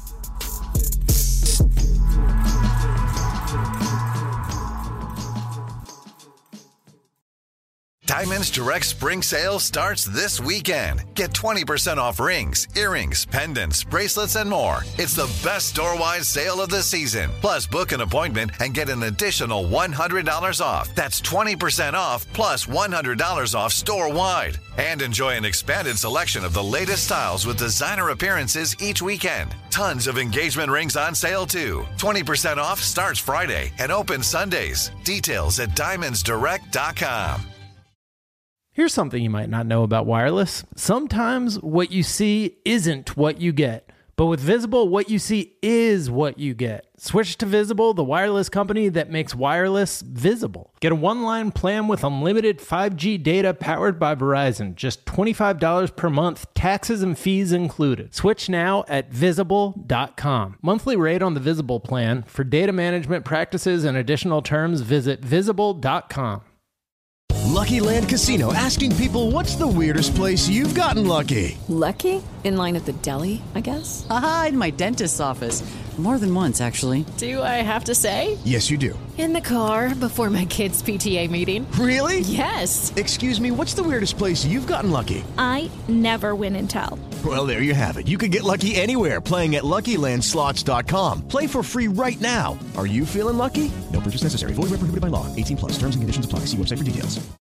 Diamonds Direct Spring Sale starts this weekend. Get twenty percent off rings, earrings, pendants, bracelets, and more. It's the best store-wide sale of the season. Plus, book an appointment and get an additional one hundred dollars off. That's twenty percent off plus one hundred dollars off store-wide. And enjoy an expanded selection of the latest styles with designer appearances each weekend. Tons of engagement rings on sale, too. twenty percent off starts Friday and opens Sundays. Details at diamonds direct dot com. Here's something you might not know about wireless. Sometimes what you see isn't what you get. But with Visible, what you see is what you get. Switch to Visible, the wireless company that makes wireless visible. Get a one-line plan with unlimited five G data powered by Verizon. Just twenty-five dollars per month, taxes and fees included. Switch now at visible dot com. Monthly rate on the Visible plan. For data management practices and additional terms, visit visible dot com. Lucky Land Casino, asking people, what's the weirdest place you've gotten lucky? Lucky? In line at the deli, I guess? Aha, in my dentist's office. More than once, actually. Do I have to say? Yes, you do. In the car before my kids' P T A meeting. Really? Yes. Excuse me, what's the weirdest place you've gotten lucky? I never win and tell. Well, there you have it. You can get lucky anywhere, playing at lucky land slots dot com. Play for free right now. Are you feeling lucky? No purchase necessary. Void where prohibited by law. eighteen plus. Terms and conditions apply. See website for details.